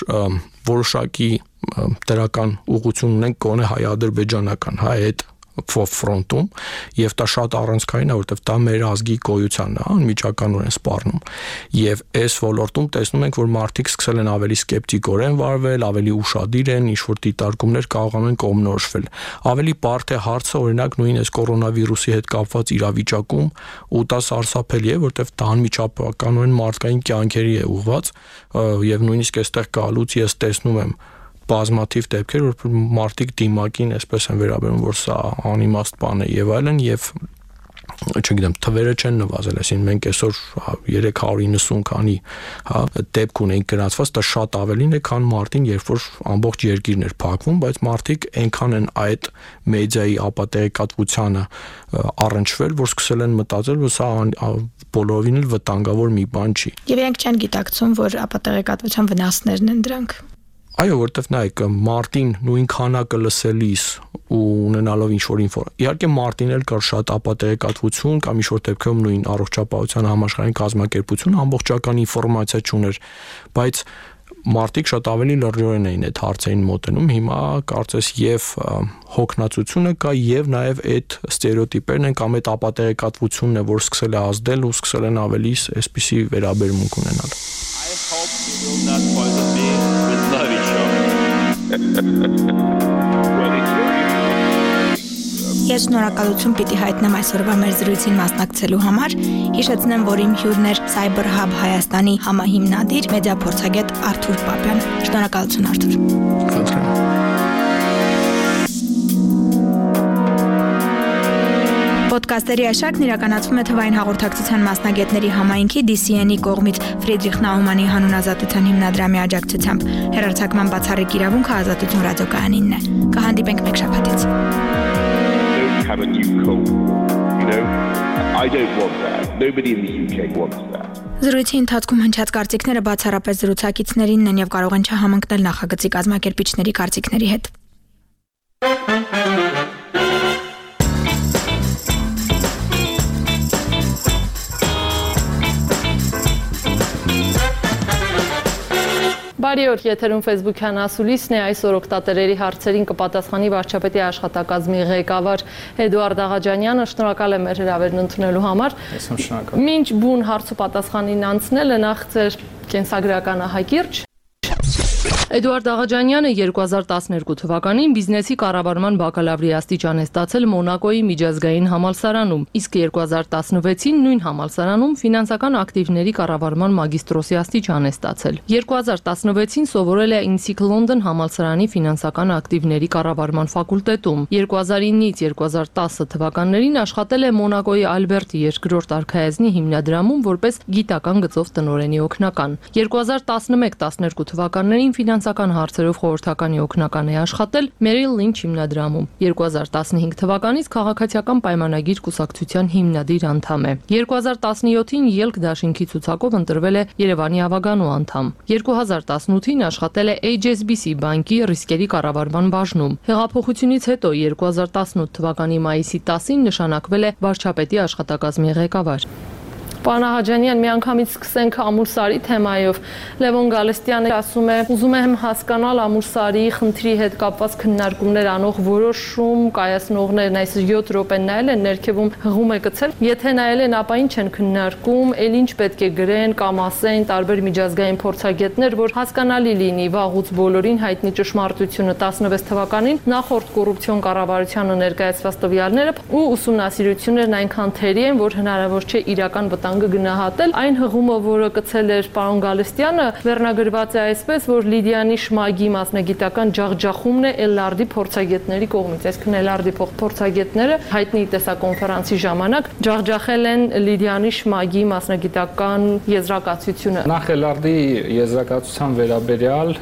որոշակի դրական ուղղություն ունենք գոնե հայ-ադրբեջանական, այդ ֆրոնտում եւ դա շատ առանցքային է, որովհետեւ դա մեր ազգի գոյությանն է, անմիջականորեն սպառնում։ Եվ այս ոլորտում տեսնում ենք, որ մարդիկ սկսել են ավելի սկեպտիկորեն վարվել, ավելի ուշադիր են, ինչ որ դիտարկումներ կարողանում են կողմնորոշվել։ Ավելի բարդ է հարցը, օրինակ նույն այս կորոնավիրուսի հետ կապված իրավիճակում, ու դա սարսափելի է, որովհետեւ դա անմիջականորեն մարդկային կյանքերի է ուղղված, եւ նույնիսկ այստեղ գալուց ես տեսնում եմ բազմաթիվ դեպքեր, որ մարդիկ դիմակին այսպես են վերաբերում, որ սա անիմաստ բան է եւ այլն եւ չգիտեմ, թվերը չեն նվազել, այսինքն մենք այսօր 390 քանի, դեպք ունենք գրանցված, դա շատ ավելին է, քան մարտին, երբ որ ամբողջ երկիրն էր փակվում, բայց մարդիկ այնքան են այդ մեդիայի ապատեղեկատվությանը առնչվել, որ սկսել են մտածել, որ սա բոլորովին էլ վտանգավոր մի բան չի։ Եվ իրենք չեն գիտակցում, որ ապատեղեկատվության վնասներն են դրանք։ Այո, որտեվ նայեք, մարտին նույն քանակը լսելիս ու ունենալով ինչ-որ իհարկե մարտին էլ կար շատ ապատեղեկատվություն կամ ինչ-որ դեպքում նույն առողջապահության համաշխարհային կազմակերպությունը ամբողջական ինֆորմացիա չուներ, բայց մարդիկ շատ ավելի լրջորեն էին այդ հարցերին մոտենում, հիմա կարծես եւ հոգնածությունը կա եւ նաեւ այդ ստերեոտիպերն են կամ այդ ապատեղեկատվությունն է, որ սկսել է ազդել ու սկսել են ավելի այսպիսի վերաբերմունք ունենալ։ I hope you will not poison me with love insurance. Well, it's very Ես շնորհակալություն պիտի հայտնեմ այսօրվա մեր զրույցին մասնակցելու համար։ Հիշեցնեմ, որ իմ հյուրն էր Cyber Hub Հայաստանի համահիմնադիր մեդիա փորձագետ Արթուր Պապյան։ Շնորհակալություն Արթուր։ Խնդրեմ։ Պոդքասթերի աշակն իրականացվում է թվային հաղորդակցության մասնագետների համայնքի DCN-ի կողմից Ֆրիդրիխ Նաումանի հանուն-ազատության հիմնադրամի աջակցությամբ։ Հեռարձակման բացառիկ իրավունքը Ազատություն ռադիոկայանինն է։ Կհանդիպենք մեկ շաբաթից։ have a new code, you know? I don't want that. Nobody in the UK wants that. Զրույցի ընթացքում հնչած կարծիքները բացառապես զրուցակիցներինն են եւ կարող են չհամընկնել նախագծի կազմակերպիչների կարծիքների հետ։ Բարի օր, եթերում Facebook-յան ասուլիսն է, այսօր օգտատերերի հարցերին կպատասխանի վարչապետի աշխատակազմի ղեկավար Էդուարդ Աղաջանյանը, շնորհակալ եմ մեր հրավերն ընդունելու համար։ Ես եմ շնորհակալ։ Մինչ բուն հարցու պատասխանին անցնելը նախ ձեր կենսագրական ահագիրճ։ Էդուարդ Աղաջանյանը 2012 թվականին բիզնեսի կառավարման բակալավրի աստիճան է ստացել Մոնակոյի միջազգային համալսարանում, իսկ 2016-ին նույն համալսարանում ֆինանսական ակտիվների կառավարման մագիստրոսի աստիճան է ստացել։ 2016-ին սովորել է INSEAD London համալսարանի ֆինանսական ակտիվների կառավարման ֆակուլտետում։ 2009-ից 2010 թվականներին աշխատել է Մոնակոյի Ալբերտ II արքայազնի հիմնադրամում որպես գիտական գծով տնօրենի օգնական։ 2011-12 թվականներին ֆինանսական հարցերով խորհրդականի օգնական է աշխատել Merrill Lynch հիմնադրամում։ 2015 թվականից քաղաքացիական պայմանագիր կուսակցության հիմնադիր անդամ է։ 2017-ին Ելք դաշինքի ցուցակով ընտրվել է Երևանի ավագանու անդամ։ 2018-ին աշխատել է HSBC բանկի ռիսկերի կառավարման բաժնում։ Հեղափոխությունից հետո 2018 թվականի մայիսի 10-ին նշանակվել է վարչապետի աշխատակազմի ղեկավար։ Պարոն Աղաջանյան, միանգամից սկսենք Ամուր-Սարի թեմայով։ Լևոն Գալստյանը ասում է, ուզում եմ հասկանալ Ամուր-Սարի խնդրի հետ կապված քննարկումներ անող որոշում կայացնողներն այս 7 րոպե նայել են, ներքևում հղում է գցել։ Եթե նայել են, ապա ինչ են քննարկում, ել ինչ պետք է գրեն կամ ասեն տարբեր միջազգային փորձագետներ, որ հասկանալի լինի վաղուց բոլորին հայտնի ճշմարտությունը 16 թվականին նախորդ կոռուպցիոն կառավարությանը ներկայացված տվյալները ու ուսումնասիրություններն այնքան թերի են, որ հնարավոր չէ իրական գնահատել։ Այն հղումը, որը գցել էր պարոն Գալստյանը, վերնագրված է այսպես, որ Լիդիանի Շմագի մասնագիտական ջախջախումն է Էլարդի փորձագետների կողմից։ Այսինքն Էլարդի փորձագետները հայտնի տեսակոնֆերանսի ժամանակ ջախջախել են Լիդիանի Շմագի մասնագիտական եզրակացությունը։ Նախ Էլարդի եզրակացության վերաբերյալ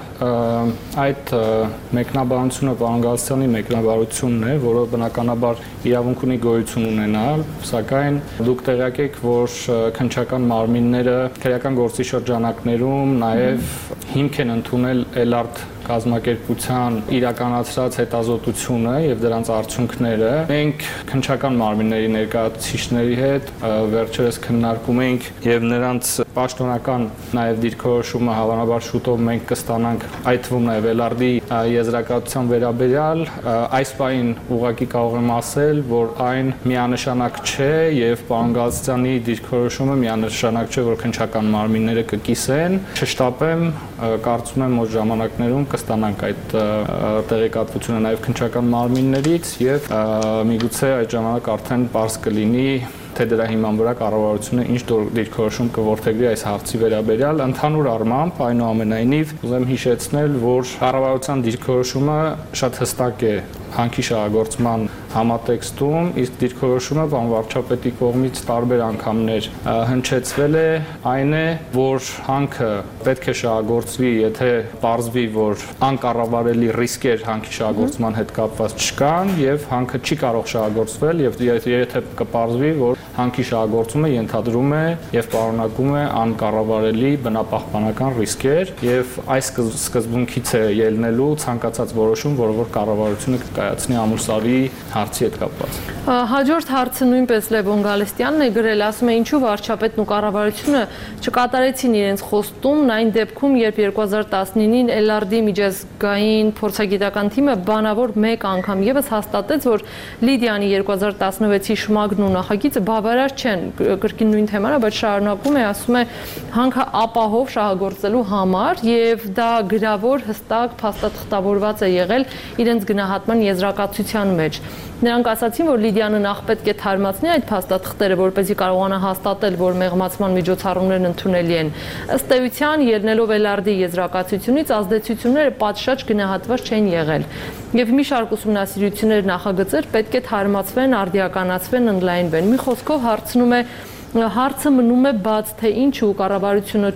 այդ մեկնաբանությունը պարոն Գալստյանի մեկնաբանությունն է, որը բնականաբար իրավունք ունի գոյություն ունենալ, սակայն դուք տեղյակ եք, որ քննչական մարմինները քրեական գործի շրջանակներում նաև հիմք են ընդունել Էլարդ կազմակերպության իրականացրած հետազոտությունը եւ դրանց արդյունքները։ Մենք քննչական մարմինների ներկայացուցիչների հետ վերջերս քննարկում ենք եւ նրանց պաշտոնական նաեւ դիրքորոշումը հավանաբար շուտով մենք կստանանք, այդ թվում նաեւ Էլարդի եզրակացության վերաբերյալ այս պահին ուղղակի կարող եմ ասել, որ այն միանշանակ չէ եւ պարոն Գալստյանի դիրքորոշումը միանշանակ չէ, որ քննչական մարմինները կկիսեն։ Չշտապեմ, կարծում եմ որ ժամանակներում կստանանք այդ տեղեկատվությունը նաև քննչական մարմիններից եւ միգուցե այդ ժամանակ արդեն պարզ կլինի թե դրա հիման վրա կառավարությունը ինչ դիրքորոշում կորդեգրի այս հարցի վերաբերյալ։ Ընդհանուր առմամբ, այնուամենայնիվ, ուզում եմ հիշեցնել, որ կառավարության դիրքորոշումը շատ հստակ է հանքի շահագործման համատեքստում, իսկ դիրքորոշումը պարոն վարչապետի կողմից տարբեր անգամներ հնչեցվել է, այն է, որ հանքը պետք է շահագործվի, եթե պարզվի, որ անկառավարելի ռիսկեր հանքի շահագործման հետ կապված չկան եւ հանքը չի կարող շահագործվել եւ եթե կպարզվի, որ հանքի շահագործումը ենթադրում է եւ պարունակում է անկառավարելի բնապահպանական ռիսկեր եւ այս սկզբունքից է ելնելու ցանկացած որոշում, որը որ կառավարությունը կայացնի Ամուր-Սարի հարցի հետ կապված։ Հաջորդ հարցը նույնպես Լևոն Գալստյանն է գրել, ասում է ինչու վարչապետն ու կառավարությունը չկատարեցին իրենց խոստումն այն դեպքում, երբ 2019-ին Էլարդի միջազգային փորձագիտական թիմը բանավոր մեկ անգամ եւս հաստատեց, որ Լիդիանի 2016-ի շմագն ու նախագիծը բավարար չեն, կրկին նույն թեման է, բայց շարունակում է, ասում է հանքը ապահով շահագործելու համար եւ դա գրավոր հստակ փաստաթղթավորված է եղել իրենց գնահատման եզրակացության մեջ։ Նրանք ասացին, որ Լիդիանը նախ պետք է թարմացնի այդ փաստաթղթերը, որպեսզի կարողանա հաստատել, որ մեղմացման միջոցառումներն ընդունելի են։ Ըստ էության, ելնելով Էլարդի եզրակացությունից, ազդեցությունները պատշաճ գնահատված չեն եղել։ Եվ մի շարք ուսումնասիրություններ նախագծեր պետք է թարմացվեն, արդիականացվեն, ընդլայնվեն։ Մի խոսքով հարցը մնում է բաց, թե ինչու կառավարությունը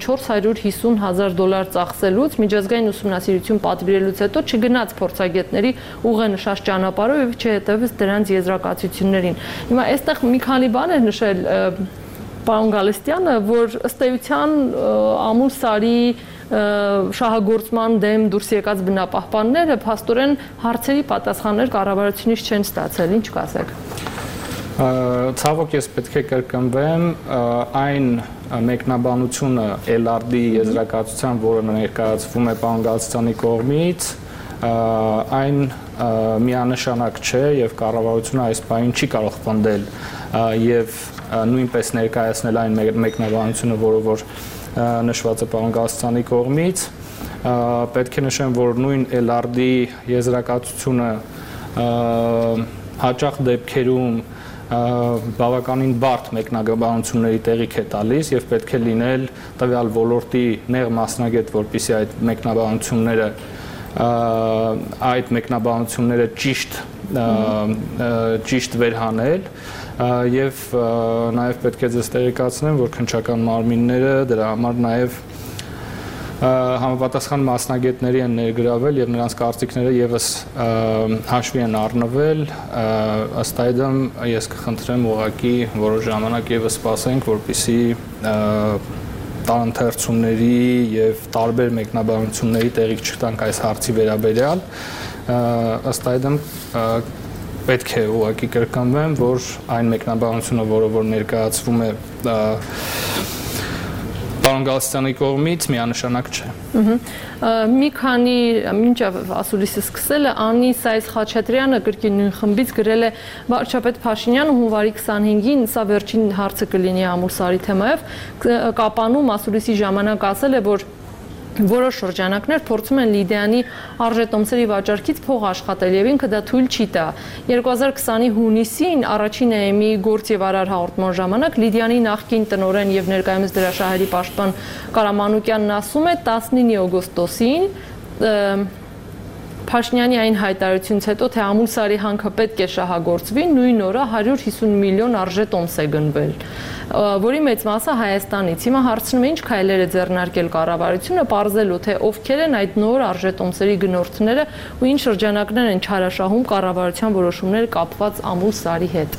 $450,000 ծախսելուց միջազգային ուսումնասիրություն պատվիրելուց հետո չգնաց փորձագետների ուղենշած ճանապարհով եւ չհետևեց դրանց եզրակացություններին։ Հիմա այստեղ մի քանի բան է նշել պարոն Գալստյանը, որ ըստ էության Ամուր Սարի շահագործման դեմ դուրս եկած բնապահպանները փաստորեն հարցերի պատասխաններ կառավարությունից չեն ստացել, ինչ կասեք։ Ցավոք ես պետք է կրկնվեմ, այն մեկնաբանությունը LRD եզրակացության, որը ներկայացվում է պարոն Գալստյանի կողմից, այն միանշանակ չէ եւ կառավարությունը այս բանին չի կարող պնդել եւ նույնպես ներկայացնել այն մեկնաբանությունը, որը նշված է պարոն Գալստյանի կողմից, պետք է նշեմ, որ նույն LRD եզրակացությունը հաճախ դեպքերում բավականին բարդ մեկնաբանությունների տեղիք է տալիս եւ պետք է լինել տվյալ ոլորտի նեղ մասնագետ, որպեսզի այդ մեկնաբանությունները ճիշտ վերհանել եւ նաեւ պետք է ձեզ տեղեկացնեմ, որ քննչական մարմինները դրա համար նաեւ համապատասխան մասնագետների են ներգրավել եւ նրանց կարծիքները եւս հաշվի են առնվել, ըստ այդմ ես կխնդրեմ ուղղակի որոշ ժամանակ եւս սպասենք, որպեսզի տարընթերցումների եւ տարբեր մեկնաբանությունների տեղիք չտանք այս հարցի վերաբերյալ, ըստ այդմ պետք է ուղղակի կրկնվեմ, որ այն մեկնաբանությունը, որը ներկայացվում է պարոն Գալստյանի կողմից, միանշանակ չէ։ Մի քանի մինչև ասուլիսը սկսել է Անի Սայս Խաչատրյանը կրկին նույն խմբից գրել է վարչապետ Փաշինյանը հունվարի 25-ին, սա վերջին հարցը կլինի Ամուր Սարի թեմայով, կապանում ասուլիսի ժամանակ ասել է, որ որոշ շրջանակներ փորձում են Լիդիանի արժետոմսերի վաճառքից փող աշխատել եւ ինքը դա թույլ չի տա։ 2020-ի հունիսին առաջին ԵՄ-ի գործ եւ արար հաղորդման ժամանակ Լիդիանի նախկին տնօրեն եւ ներկայումս դրաշահերի պաշտպան Կարամանուկյանն ասում է 19 օգոստոսին Փաշինյանի այն հայտարարությունից հետո, թե Ամուր Սարի հանքը պետք է շահագործվի, նույն օրը 150 միլիոն արժետոմս է գնվել, որի մեծ մասը Հայաստանից։ Հիմա հարցնում է ինչ քայլեր է ձեռնարկել կառավարությունը, պարզելու թե ովքեր են այդ նոր արժետոմսերի գնորդները ու ինչ շրջանակներ են չարաշահում կառավարության որոշումները կապված Ամուր Սարի հետ։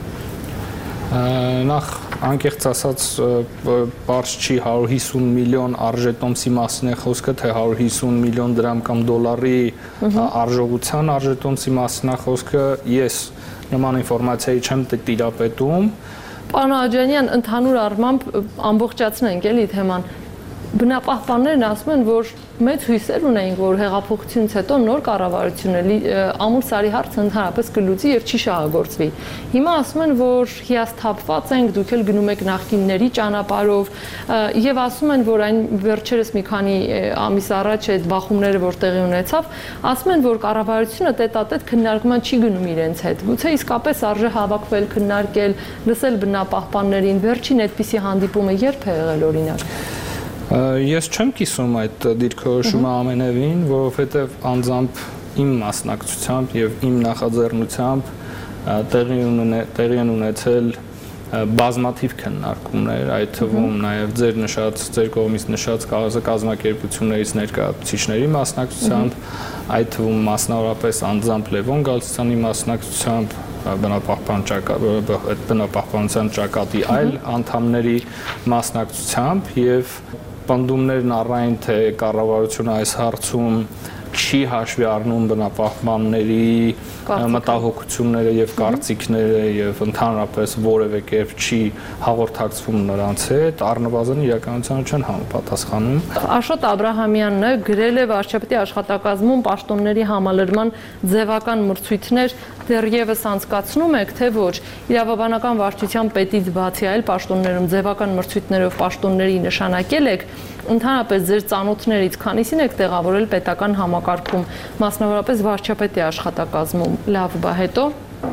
Նախ անկեղծ ասած բարձ չի 150 միլիոն արժետոմսի մասին է խոսքը, թե 150 միլիոն դրամ կամ դոլարի արժողության արժետոմսի մասին է խոսքը, ես նման ինֆորմացիայի չեմ տիրապետում։ Պարոն Աջանյան, ընդհանուր առմամբ ամբողջացնենք էլի թեման։ Բնապահպաններն ասում են, որ մեծ հույսեր ունեին, որ հեղափոխությունից հետո նոր կառավարությունը Ամուր Սարի հարցը ընդհանրապես կլուծի եւ չի շահագործվի։ Հիմա ասում են, որ հիասթափված ենք, դուք էլ գնում եք նախկինների ճանապարհով եւ ասում են, որ այն վերջերս մի քանի ամիս առաջ այդ բախումները, որ տեղի ունեցավ, ասում են, որ կառավարությունը տետատետ քննարկման չի գնում իրենց հետ։ Գուցե իսկապես արժե հավաքվել, քննարկել, լսել բնապահպաններին, վերջին այդպիսի հանդիպումը երբ է եղել օրինակ։ Ես չեմ կիսում այդ դիրքորոշումը ամենևին, որովհետև անձամբ իմ մասնակցությամբ եւ իմ նախաձեռնությամբ տեղի են ունեցել բազմաթիվ քննարկումներ, այդ թվում նաեւ ձեր կողմից նշած կազմակերպություններից ներկայացուցիչների մասնակցությամբ, այդ թվում մասնավորապես անձամբ Լևոն Գալստյանի մասնակցությամբ, բնապահպանության ճակատի այլ անդամների մասնակցությամբ եւ պնդումներն առայն թե կառավարությունը այս հարցում չի հաշվի առնում բնապահպանների մտահոգությունները եւ կարծիքները եւ ընդհանրապես որևէ կերպ չի հաղորդակցվում նրանց հետ, առնվազն իրականությանը չեն համապատասխանում։ Աշոտ Աբրահամյանն գրել է վարչապետի աշխատակազմում պաշտոնների համալրման ձևական մրցույթներ դեռևս անցկացնում եք, թե ոչ, իրավաբանական վարչության պետից բացի այլ պաշտոններում ձևական մրցույթներով պաշտոնների նշանակել եք, ընդհանրապես ձեր ծանոթներից քանիսին եք տեղավորել պետական համակարգում, մասնավորապես վարչապետի աշխատակազմում, լավ, բա հետո։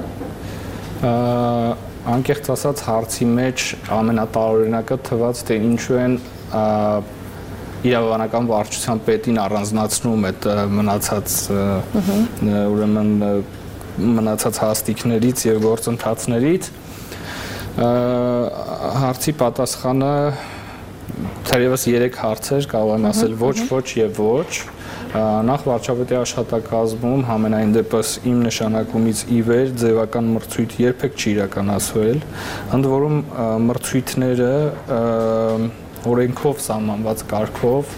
Անկեղծ ասած հարցի մեջ ամենատարօրինակը թվաց, թե ինչու են իրավաբանական վարչության պետին առանձնացնում այդ մնացած ուրեմն մնացած հաստիկներից եւ գործընթացներից հարցի պատասխանը թերևս 3 հարցեր կարող եմ ասել ոչ եւ ոչ Նախ վարչապետի աշխատակազմում համենայն դեպս իմ նշանակումից ի վեր ձևական մրցույթ երբեք չի իրականացվել, ընդ որում մրցույթները օրենքով սահմանված կարգով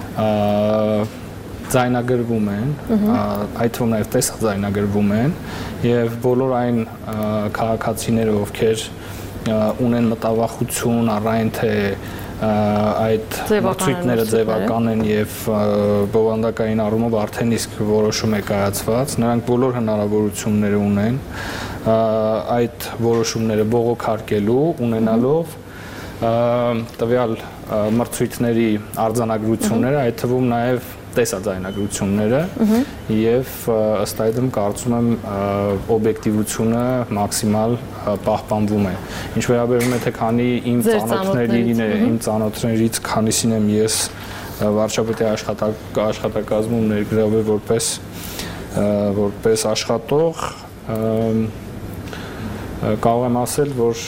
ձայնագրվում են, այդ թվում նաև տեսաձայնագրվում են եւ բոլոր այն քաղաքացիները, ովքեր ունեն մտավախություն առայն թե այդ մրցույթները ձևական են եւ բովանդակային առումով արդեն իսկ որոշում է կայացված, նրանք բոլոր հնարավորությունները ունեն այդ որոշումները բողոքարկելու, ունենալով տվյալ մրցույթների արձանագրությունները, այդ թվում նաև տեսաձայնագրությունները եւ ըստ այդմ կարծում եմ օբյեկտիվությունը մաքսիմալ պահպանվում է։ Ինչ վերաբերում է թե քանի իմ ծանոթներից քանիսին եմ ես վարչապետի աշխատակազմում ներգրավել որպես աշխատող, կարող եմ ասել, որ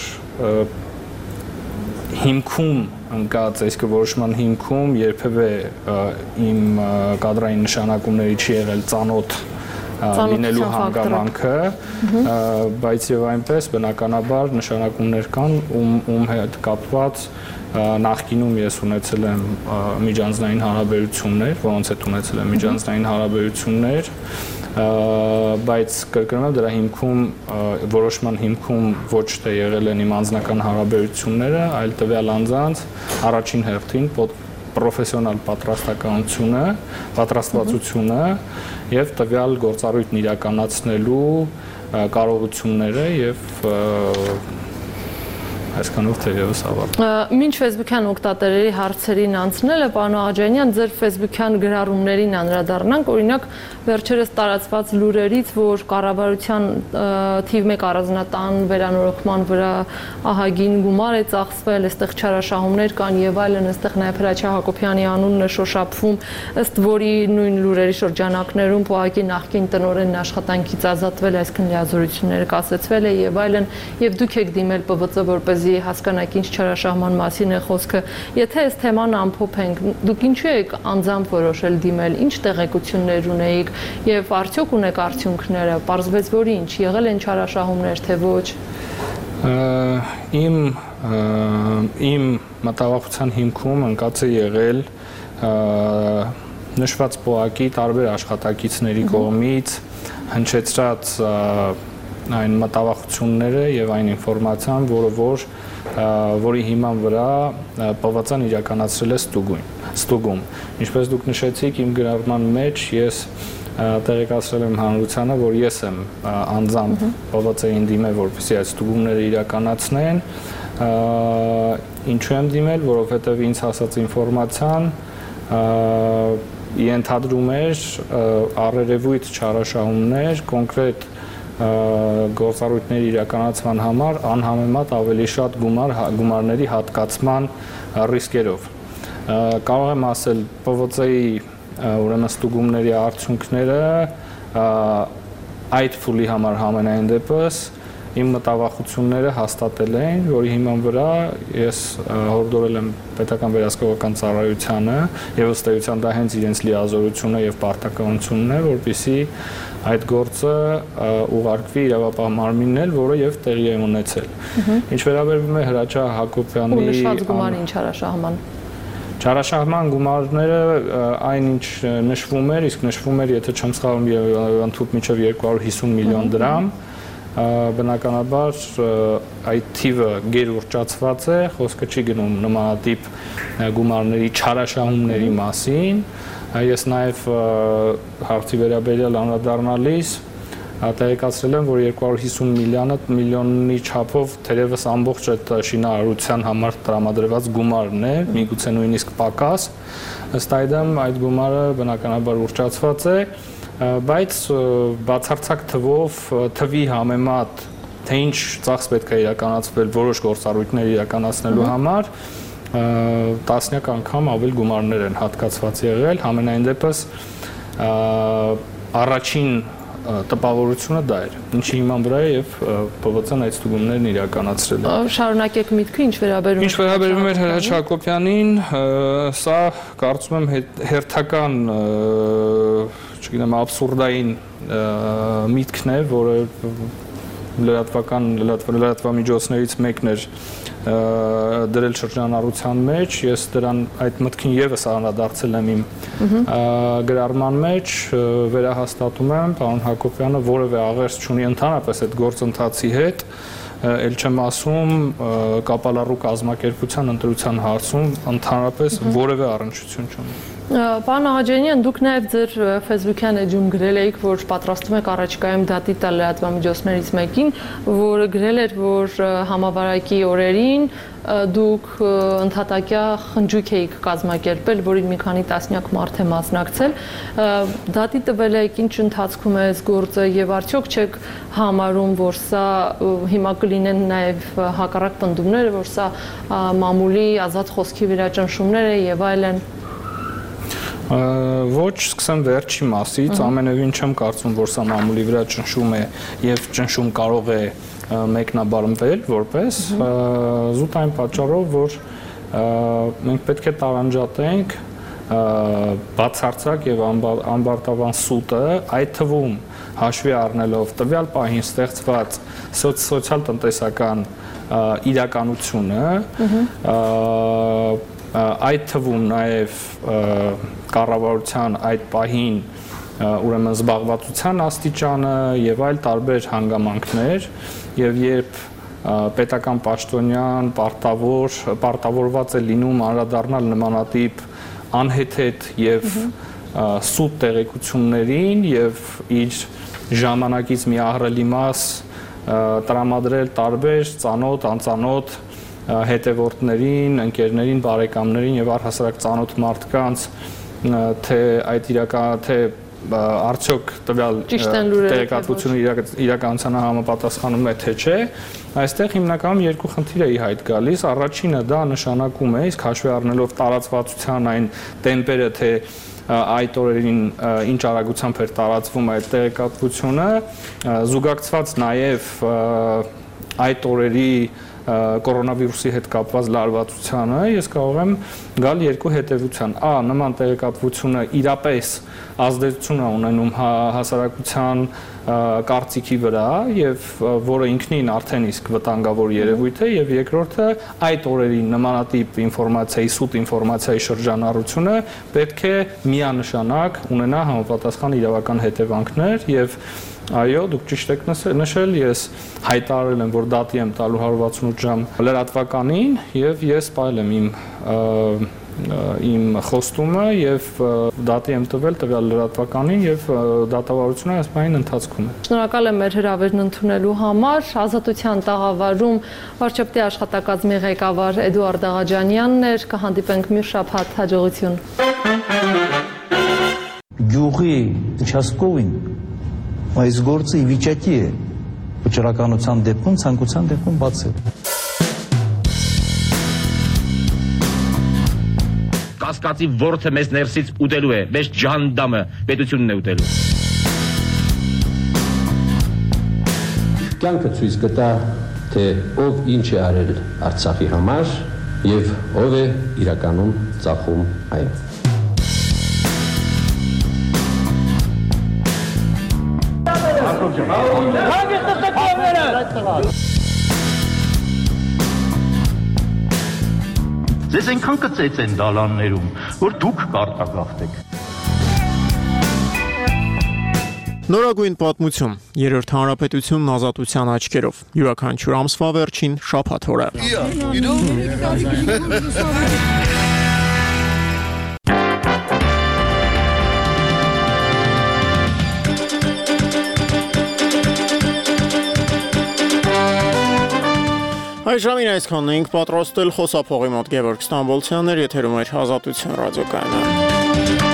հիմքում ընկած որոշման հիմքում երբևէ իմ կադրային նշանակումների չի եղել ծանոթ լինելու հանգամանքը, բայց եւ այնպես բնականաբար նշանակումներ կան, ում հետ կապված նախկինում ես ունեցել եմ միջանձնային հարաբերություններ, որոնց հետ ունեցել եմ միջանձնային հարաբերություններ, բայց կրկնում եմ դրա հիմքում որոշման հիմքում ոչ թե եղել են իմ անձնական հարաբերությունները, այլ տվյալ անձանց առաջին հերթին պրոֆեսիոնալ պատրաստվածությունը եւ տվյալ գործառույթն իրականացնելու կարողությունները եւ այսքանով թերևս ավարտել։ Մինչ Facebook-յան օգտատերերի հարցերին անցնելը, պարոն Աղաջանյան, ձեր Facebook-յան գրառումներին անդրադառնանք, օրինակ վերջերս տարածված լուրերից, որ կառավարության թիվ 1 առանձնատան վերանորոգման վրա ահագին գումար է ծախսվել, այստեղ չարաշահումներ կան եւ այլն, այստեղ նաեւ Հրաչյա Հակոբյանի անունն է շոշափվում, ըստ որի նույն լուրերի շրջանակներում ՊՕԱԿ-ի նախկին տնօրենն աշխատանքից ազատվել, այսինքն լիազորությունները կասեցվել է եւ այլն, եւ դուք եք դիմել ՊՎԾ որպես հասկանաք ինչ չարաշահման մասին է խոսքը։ Եթե այս թեման ամփոփենք, դուք ինչու եք անձամբ որոշել դիմել, ինչ տեղեկություններ ունեիք եւ արդյոք ունեք արդյունքները, պարզվեց որ ինչ, եղել են չարաշահումներ թե ոչ։ Իմ մտավախության հիմքում ընկած է եղել նշված ՊՕԱԿ-ի տարբեր աշխատակիցների կողմից հնչեցրած այն մտավախությունները եւ այն ինֆորմացիան, որի հիման վրա ՊՎԾ-ն իրականացրել է ստուգում։ Ինչպես դուք նշեցիք, իմ գրառման մեջ ես տեղեկացրել եմ հանրությանը, որ ես եմ անձամբ ՊՎԾ-ին դիմել, որպեսզի այդ ստուգումները իրականացնեն։ Ինչու եմ դիմել, որովհետեւ ինձ հասած ինֆորմացիան ենթադրում էր առերևույթ չարաշահումներ, կոնկրետ գործառույթների իրականացման համար անհամեմատ ավելի շատ գումարների հատկացման ռիսկերով։ Կարող եմ ասել, ՊՎԾ-ի ուրեմն ստուգումների արդյունքները այդ փուլի համար համենայն դեպս իմ մտավախությունները հաստատել են, որի հիման վրա ես հորդորել եմ պետական վերահսկողական ծառայությանը եւ ըստ էության դա հենց իրենց լիազորությունը եւ պարտականությունն է, որպեսզի այդ գործը ուղարկվի իրավապահ մարմինն էլ, որը եւ տեղի է ունեցել։ Ինչ վերաբերում է Հրաչյա Հակոբյանի նշված գումարի չարաշահման Չարաշահման գումարները այնինչ նշվում էր, իսկ նշվում էր, եթե չեմ սխալվում, ընդհանուր մինչև 250 միլիոն դրամ, բնականաբար այդ թիվը գերուրճացված է, խոսքը չի գնում նմանատիպ գումարների չարաշահումների մասին, ես նաև հարցի վերաբերյալ անդրադառնալիս տեղեկացրել եմ, որ 250 միլիոնի չափով թերևս ամբողջ այդ շինարարության համար տրամադրված գումարն է, միգուցե նույնիսկ պակաս, ըստ այդմ այդ գումարը բնականաբար ուրճացված է, բայց բացարձակ թվի համեմատ, թե ինչ ծախս պետք է իրականացվել որոշ գործառույթներ իրականացնելու համար, տասնյակ անգամ ավել գումարներ են հատկացված եղել, համենայն դեպս առաջին տպավորությունը դա էր, ինչի հիման վրա է եւ ՊՎԾ-ն այդ ստուգումներն իրականացրել է։ Շարունակեք միտքը, ինչ վերաբերում է Հրաչ Հակոբյանին, սա կարծում եմ հերթական, չգիտեմ, աբսուրդային միտքն է, որը լրատվամիջոցներից մեկն էր դրել շրջանառության մեջ, ես դրան այդ մտքին եւս անդրադարձել եմ իմ գրառման մեջ, վերահաստատում եմ, պարոն Հակոբյանը որևէ աղերս չունի ընդհանրապես այդ գործընթացի հետ, ել չեմ ասում կապալառու կազմակերպության ընտրության հարցում ընդհանրապես որևէ առնչություն չունի։ Պարոն Աղաջանյան, դուք նաև ձեր Facebook-յան էջում գրել էիք, որ պատրաստում եք առաջիկայում դատի տալ լրատվամիջոցներից մեկին, որը գրել էր, որ համավարակի օրերին դուք ընդհատակյա խնջույք էիք կազմակերպել, որին մի քանի տասնյակ մարդ է մասնակցել։ Դատի տվել եք, ինչ ընթացքում է այս գործը եւ արդյոք չեք համարում, որ սա հիմա կլինեն նաև հակառակ պնդումները, որ սա մամուլի ազատ խոսքի վերաճնշումներ է եւ այլն։ Ոչ, սկսեմ վերջի մասից, ամենևին չեմ կարծում, որ սա մամուլի վրա ճնշում է եւ ճնշում կարող է մեկնաբարմվել որպես զուտ այն պատճառով, որ մենք պետք է տարանջատենք բացարձակ եւ ամբարտավան սուտը, այդ թվում հաշվի առնելով տվյալ պահին ստեղծված սոցիալ-տնտեսական իրականությունը, այդ թվում նաև կառավարության այդ պահին ուրեմն զբաղվածության աստիճանը եւ այլ տարբեր հանգամանքներ եւ երբ պետական պաշտոնյան պարտավորված է լինում անդրադառնալ նմանատիպ անհեթեթ եւ սուտ տեղեկություններին եւ իր ժամանակից մի ահռելի մաս տրամադրել տարբեր ծանոթ, անծանոթ հետևորդներին, ընկերներին, բարեկամներին եւ առհասարակ ծանոթ մարդկանց թե արդյոք տվյալ տեղեկատվությունը իրականությանը համապատասխանում է թե չէ, այստեղ հիմնականում երկու խնդիր է ի հայտ գալիս, առաջինը դա նշանակում է, իսկ հաշվի առնելով տարածվածության այն տեմպերը, թե այդ օրերին ինչ արագությամբ էր տարածվում այդ տեղեկատվությունը, զուգակցված նաև այդ օրերի կորոնավիրուսի հետ կապված լարվածությանը, ես կարող եմ գալ երկու հետևության։ Նման տեղեկատվությունը իրապես ազդեցություն է ունենում հասարակության կարծիքի վրա եւ որը ինքնին արդեն իսկ վտանգավոր երևույթ է եւ երկրորդը այդ օրերի նմանատիպ ինֆորմացիայի, սուտ ինֆորմացիայի շրջանառությունը պետք է միանշանակ ունենա համապատասխան իրավական հետևանքներ եւ այո, դուք ճիշտ եք նշել, ես հայտարարել եմ, որ դատի եմ տալու 168 ժամ լրատվականին եւ ես պայել եմ իմ խոստումը եւ դատի եմ տվել տվյալ լրատվականին եւ դատավարությունը այս բանի ընթացքում է։ Շնորհակալ եմ մեր հրավերն ընդունելու համար։ Ազատության տաղավարում վարչապետի աշխատակազմի ղեկավար Էդուարդ Աղաջանյանն էր, կհանդիպենք մյուս շաբաթ, հաջողություն։ Գյուղի участковին այս գործը ի վիճակի է վճռականության դեպքում, ցանկության դեպքում բացել։ Կասկածի ворթը մեզ ներսից ուտելու է, մեզ ջանդամը պետությունն է ուտելու։ Կյանքը ցույց կտա, թե ով ինչ է արել Արցախի համար եւ ով է իրականում ծախում այն։ Ձեզ այնքան կծեց են դալաններում, որ դուք կարտագաղթեք։ Նորագույն պատմություն, երրորդ հանրապետությունն ազատության աչքերով, յուրաքանչյուր ամսվա վերջին շաբաթ օրը։ Այժմին այսքանն էինք պատրաստել, խոսափողի մոտ Գևորգ Ստամբոլցյանն էր, եթերում էր Ազատություն ռադիոկայանը։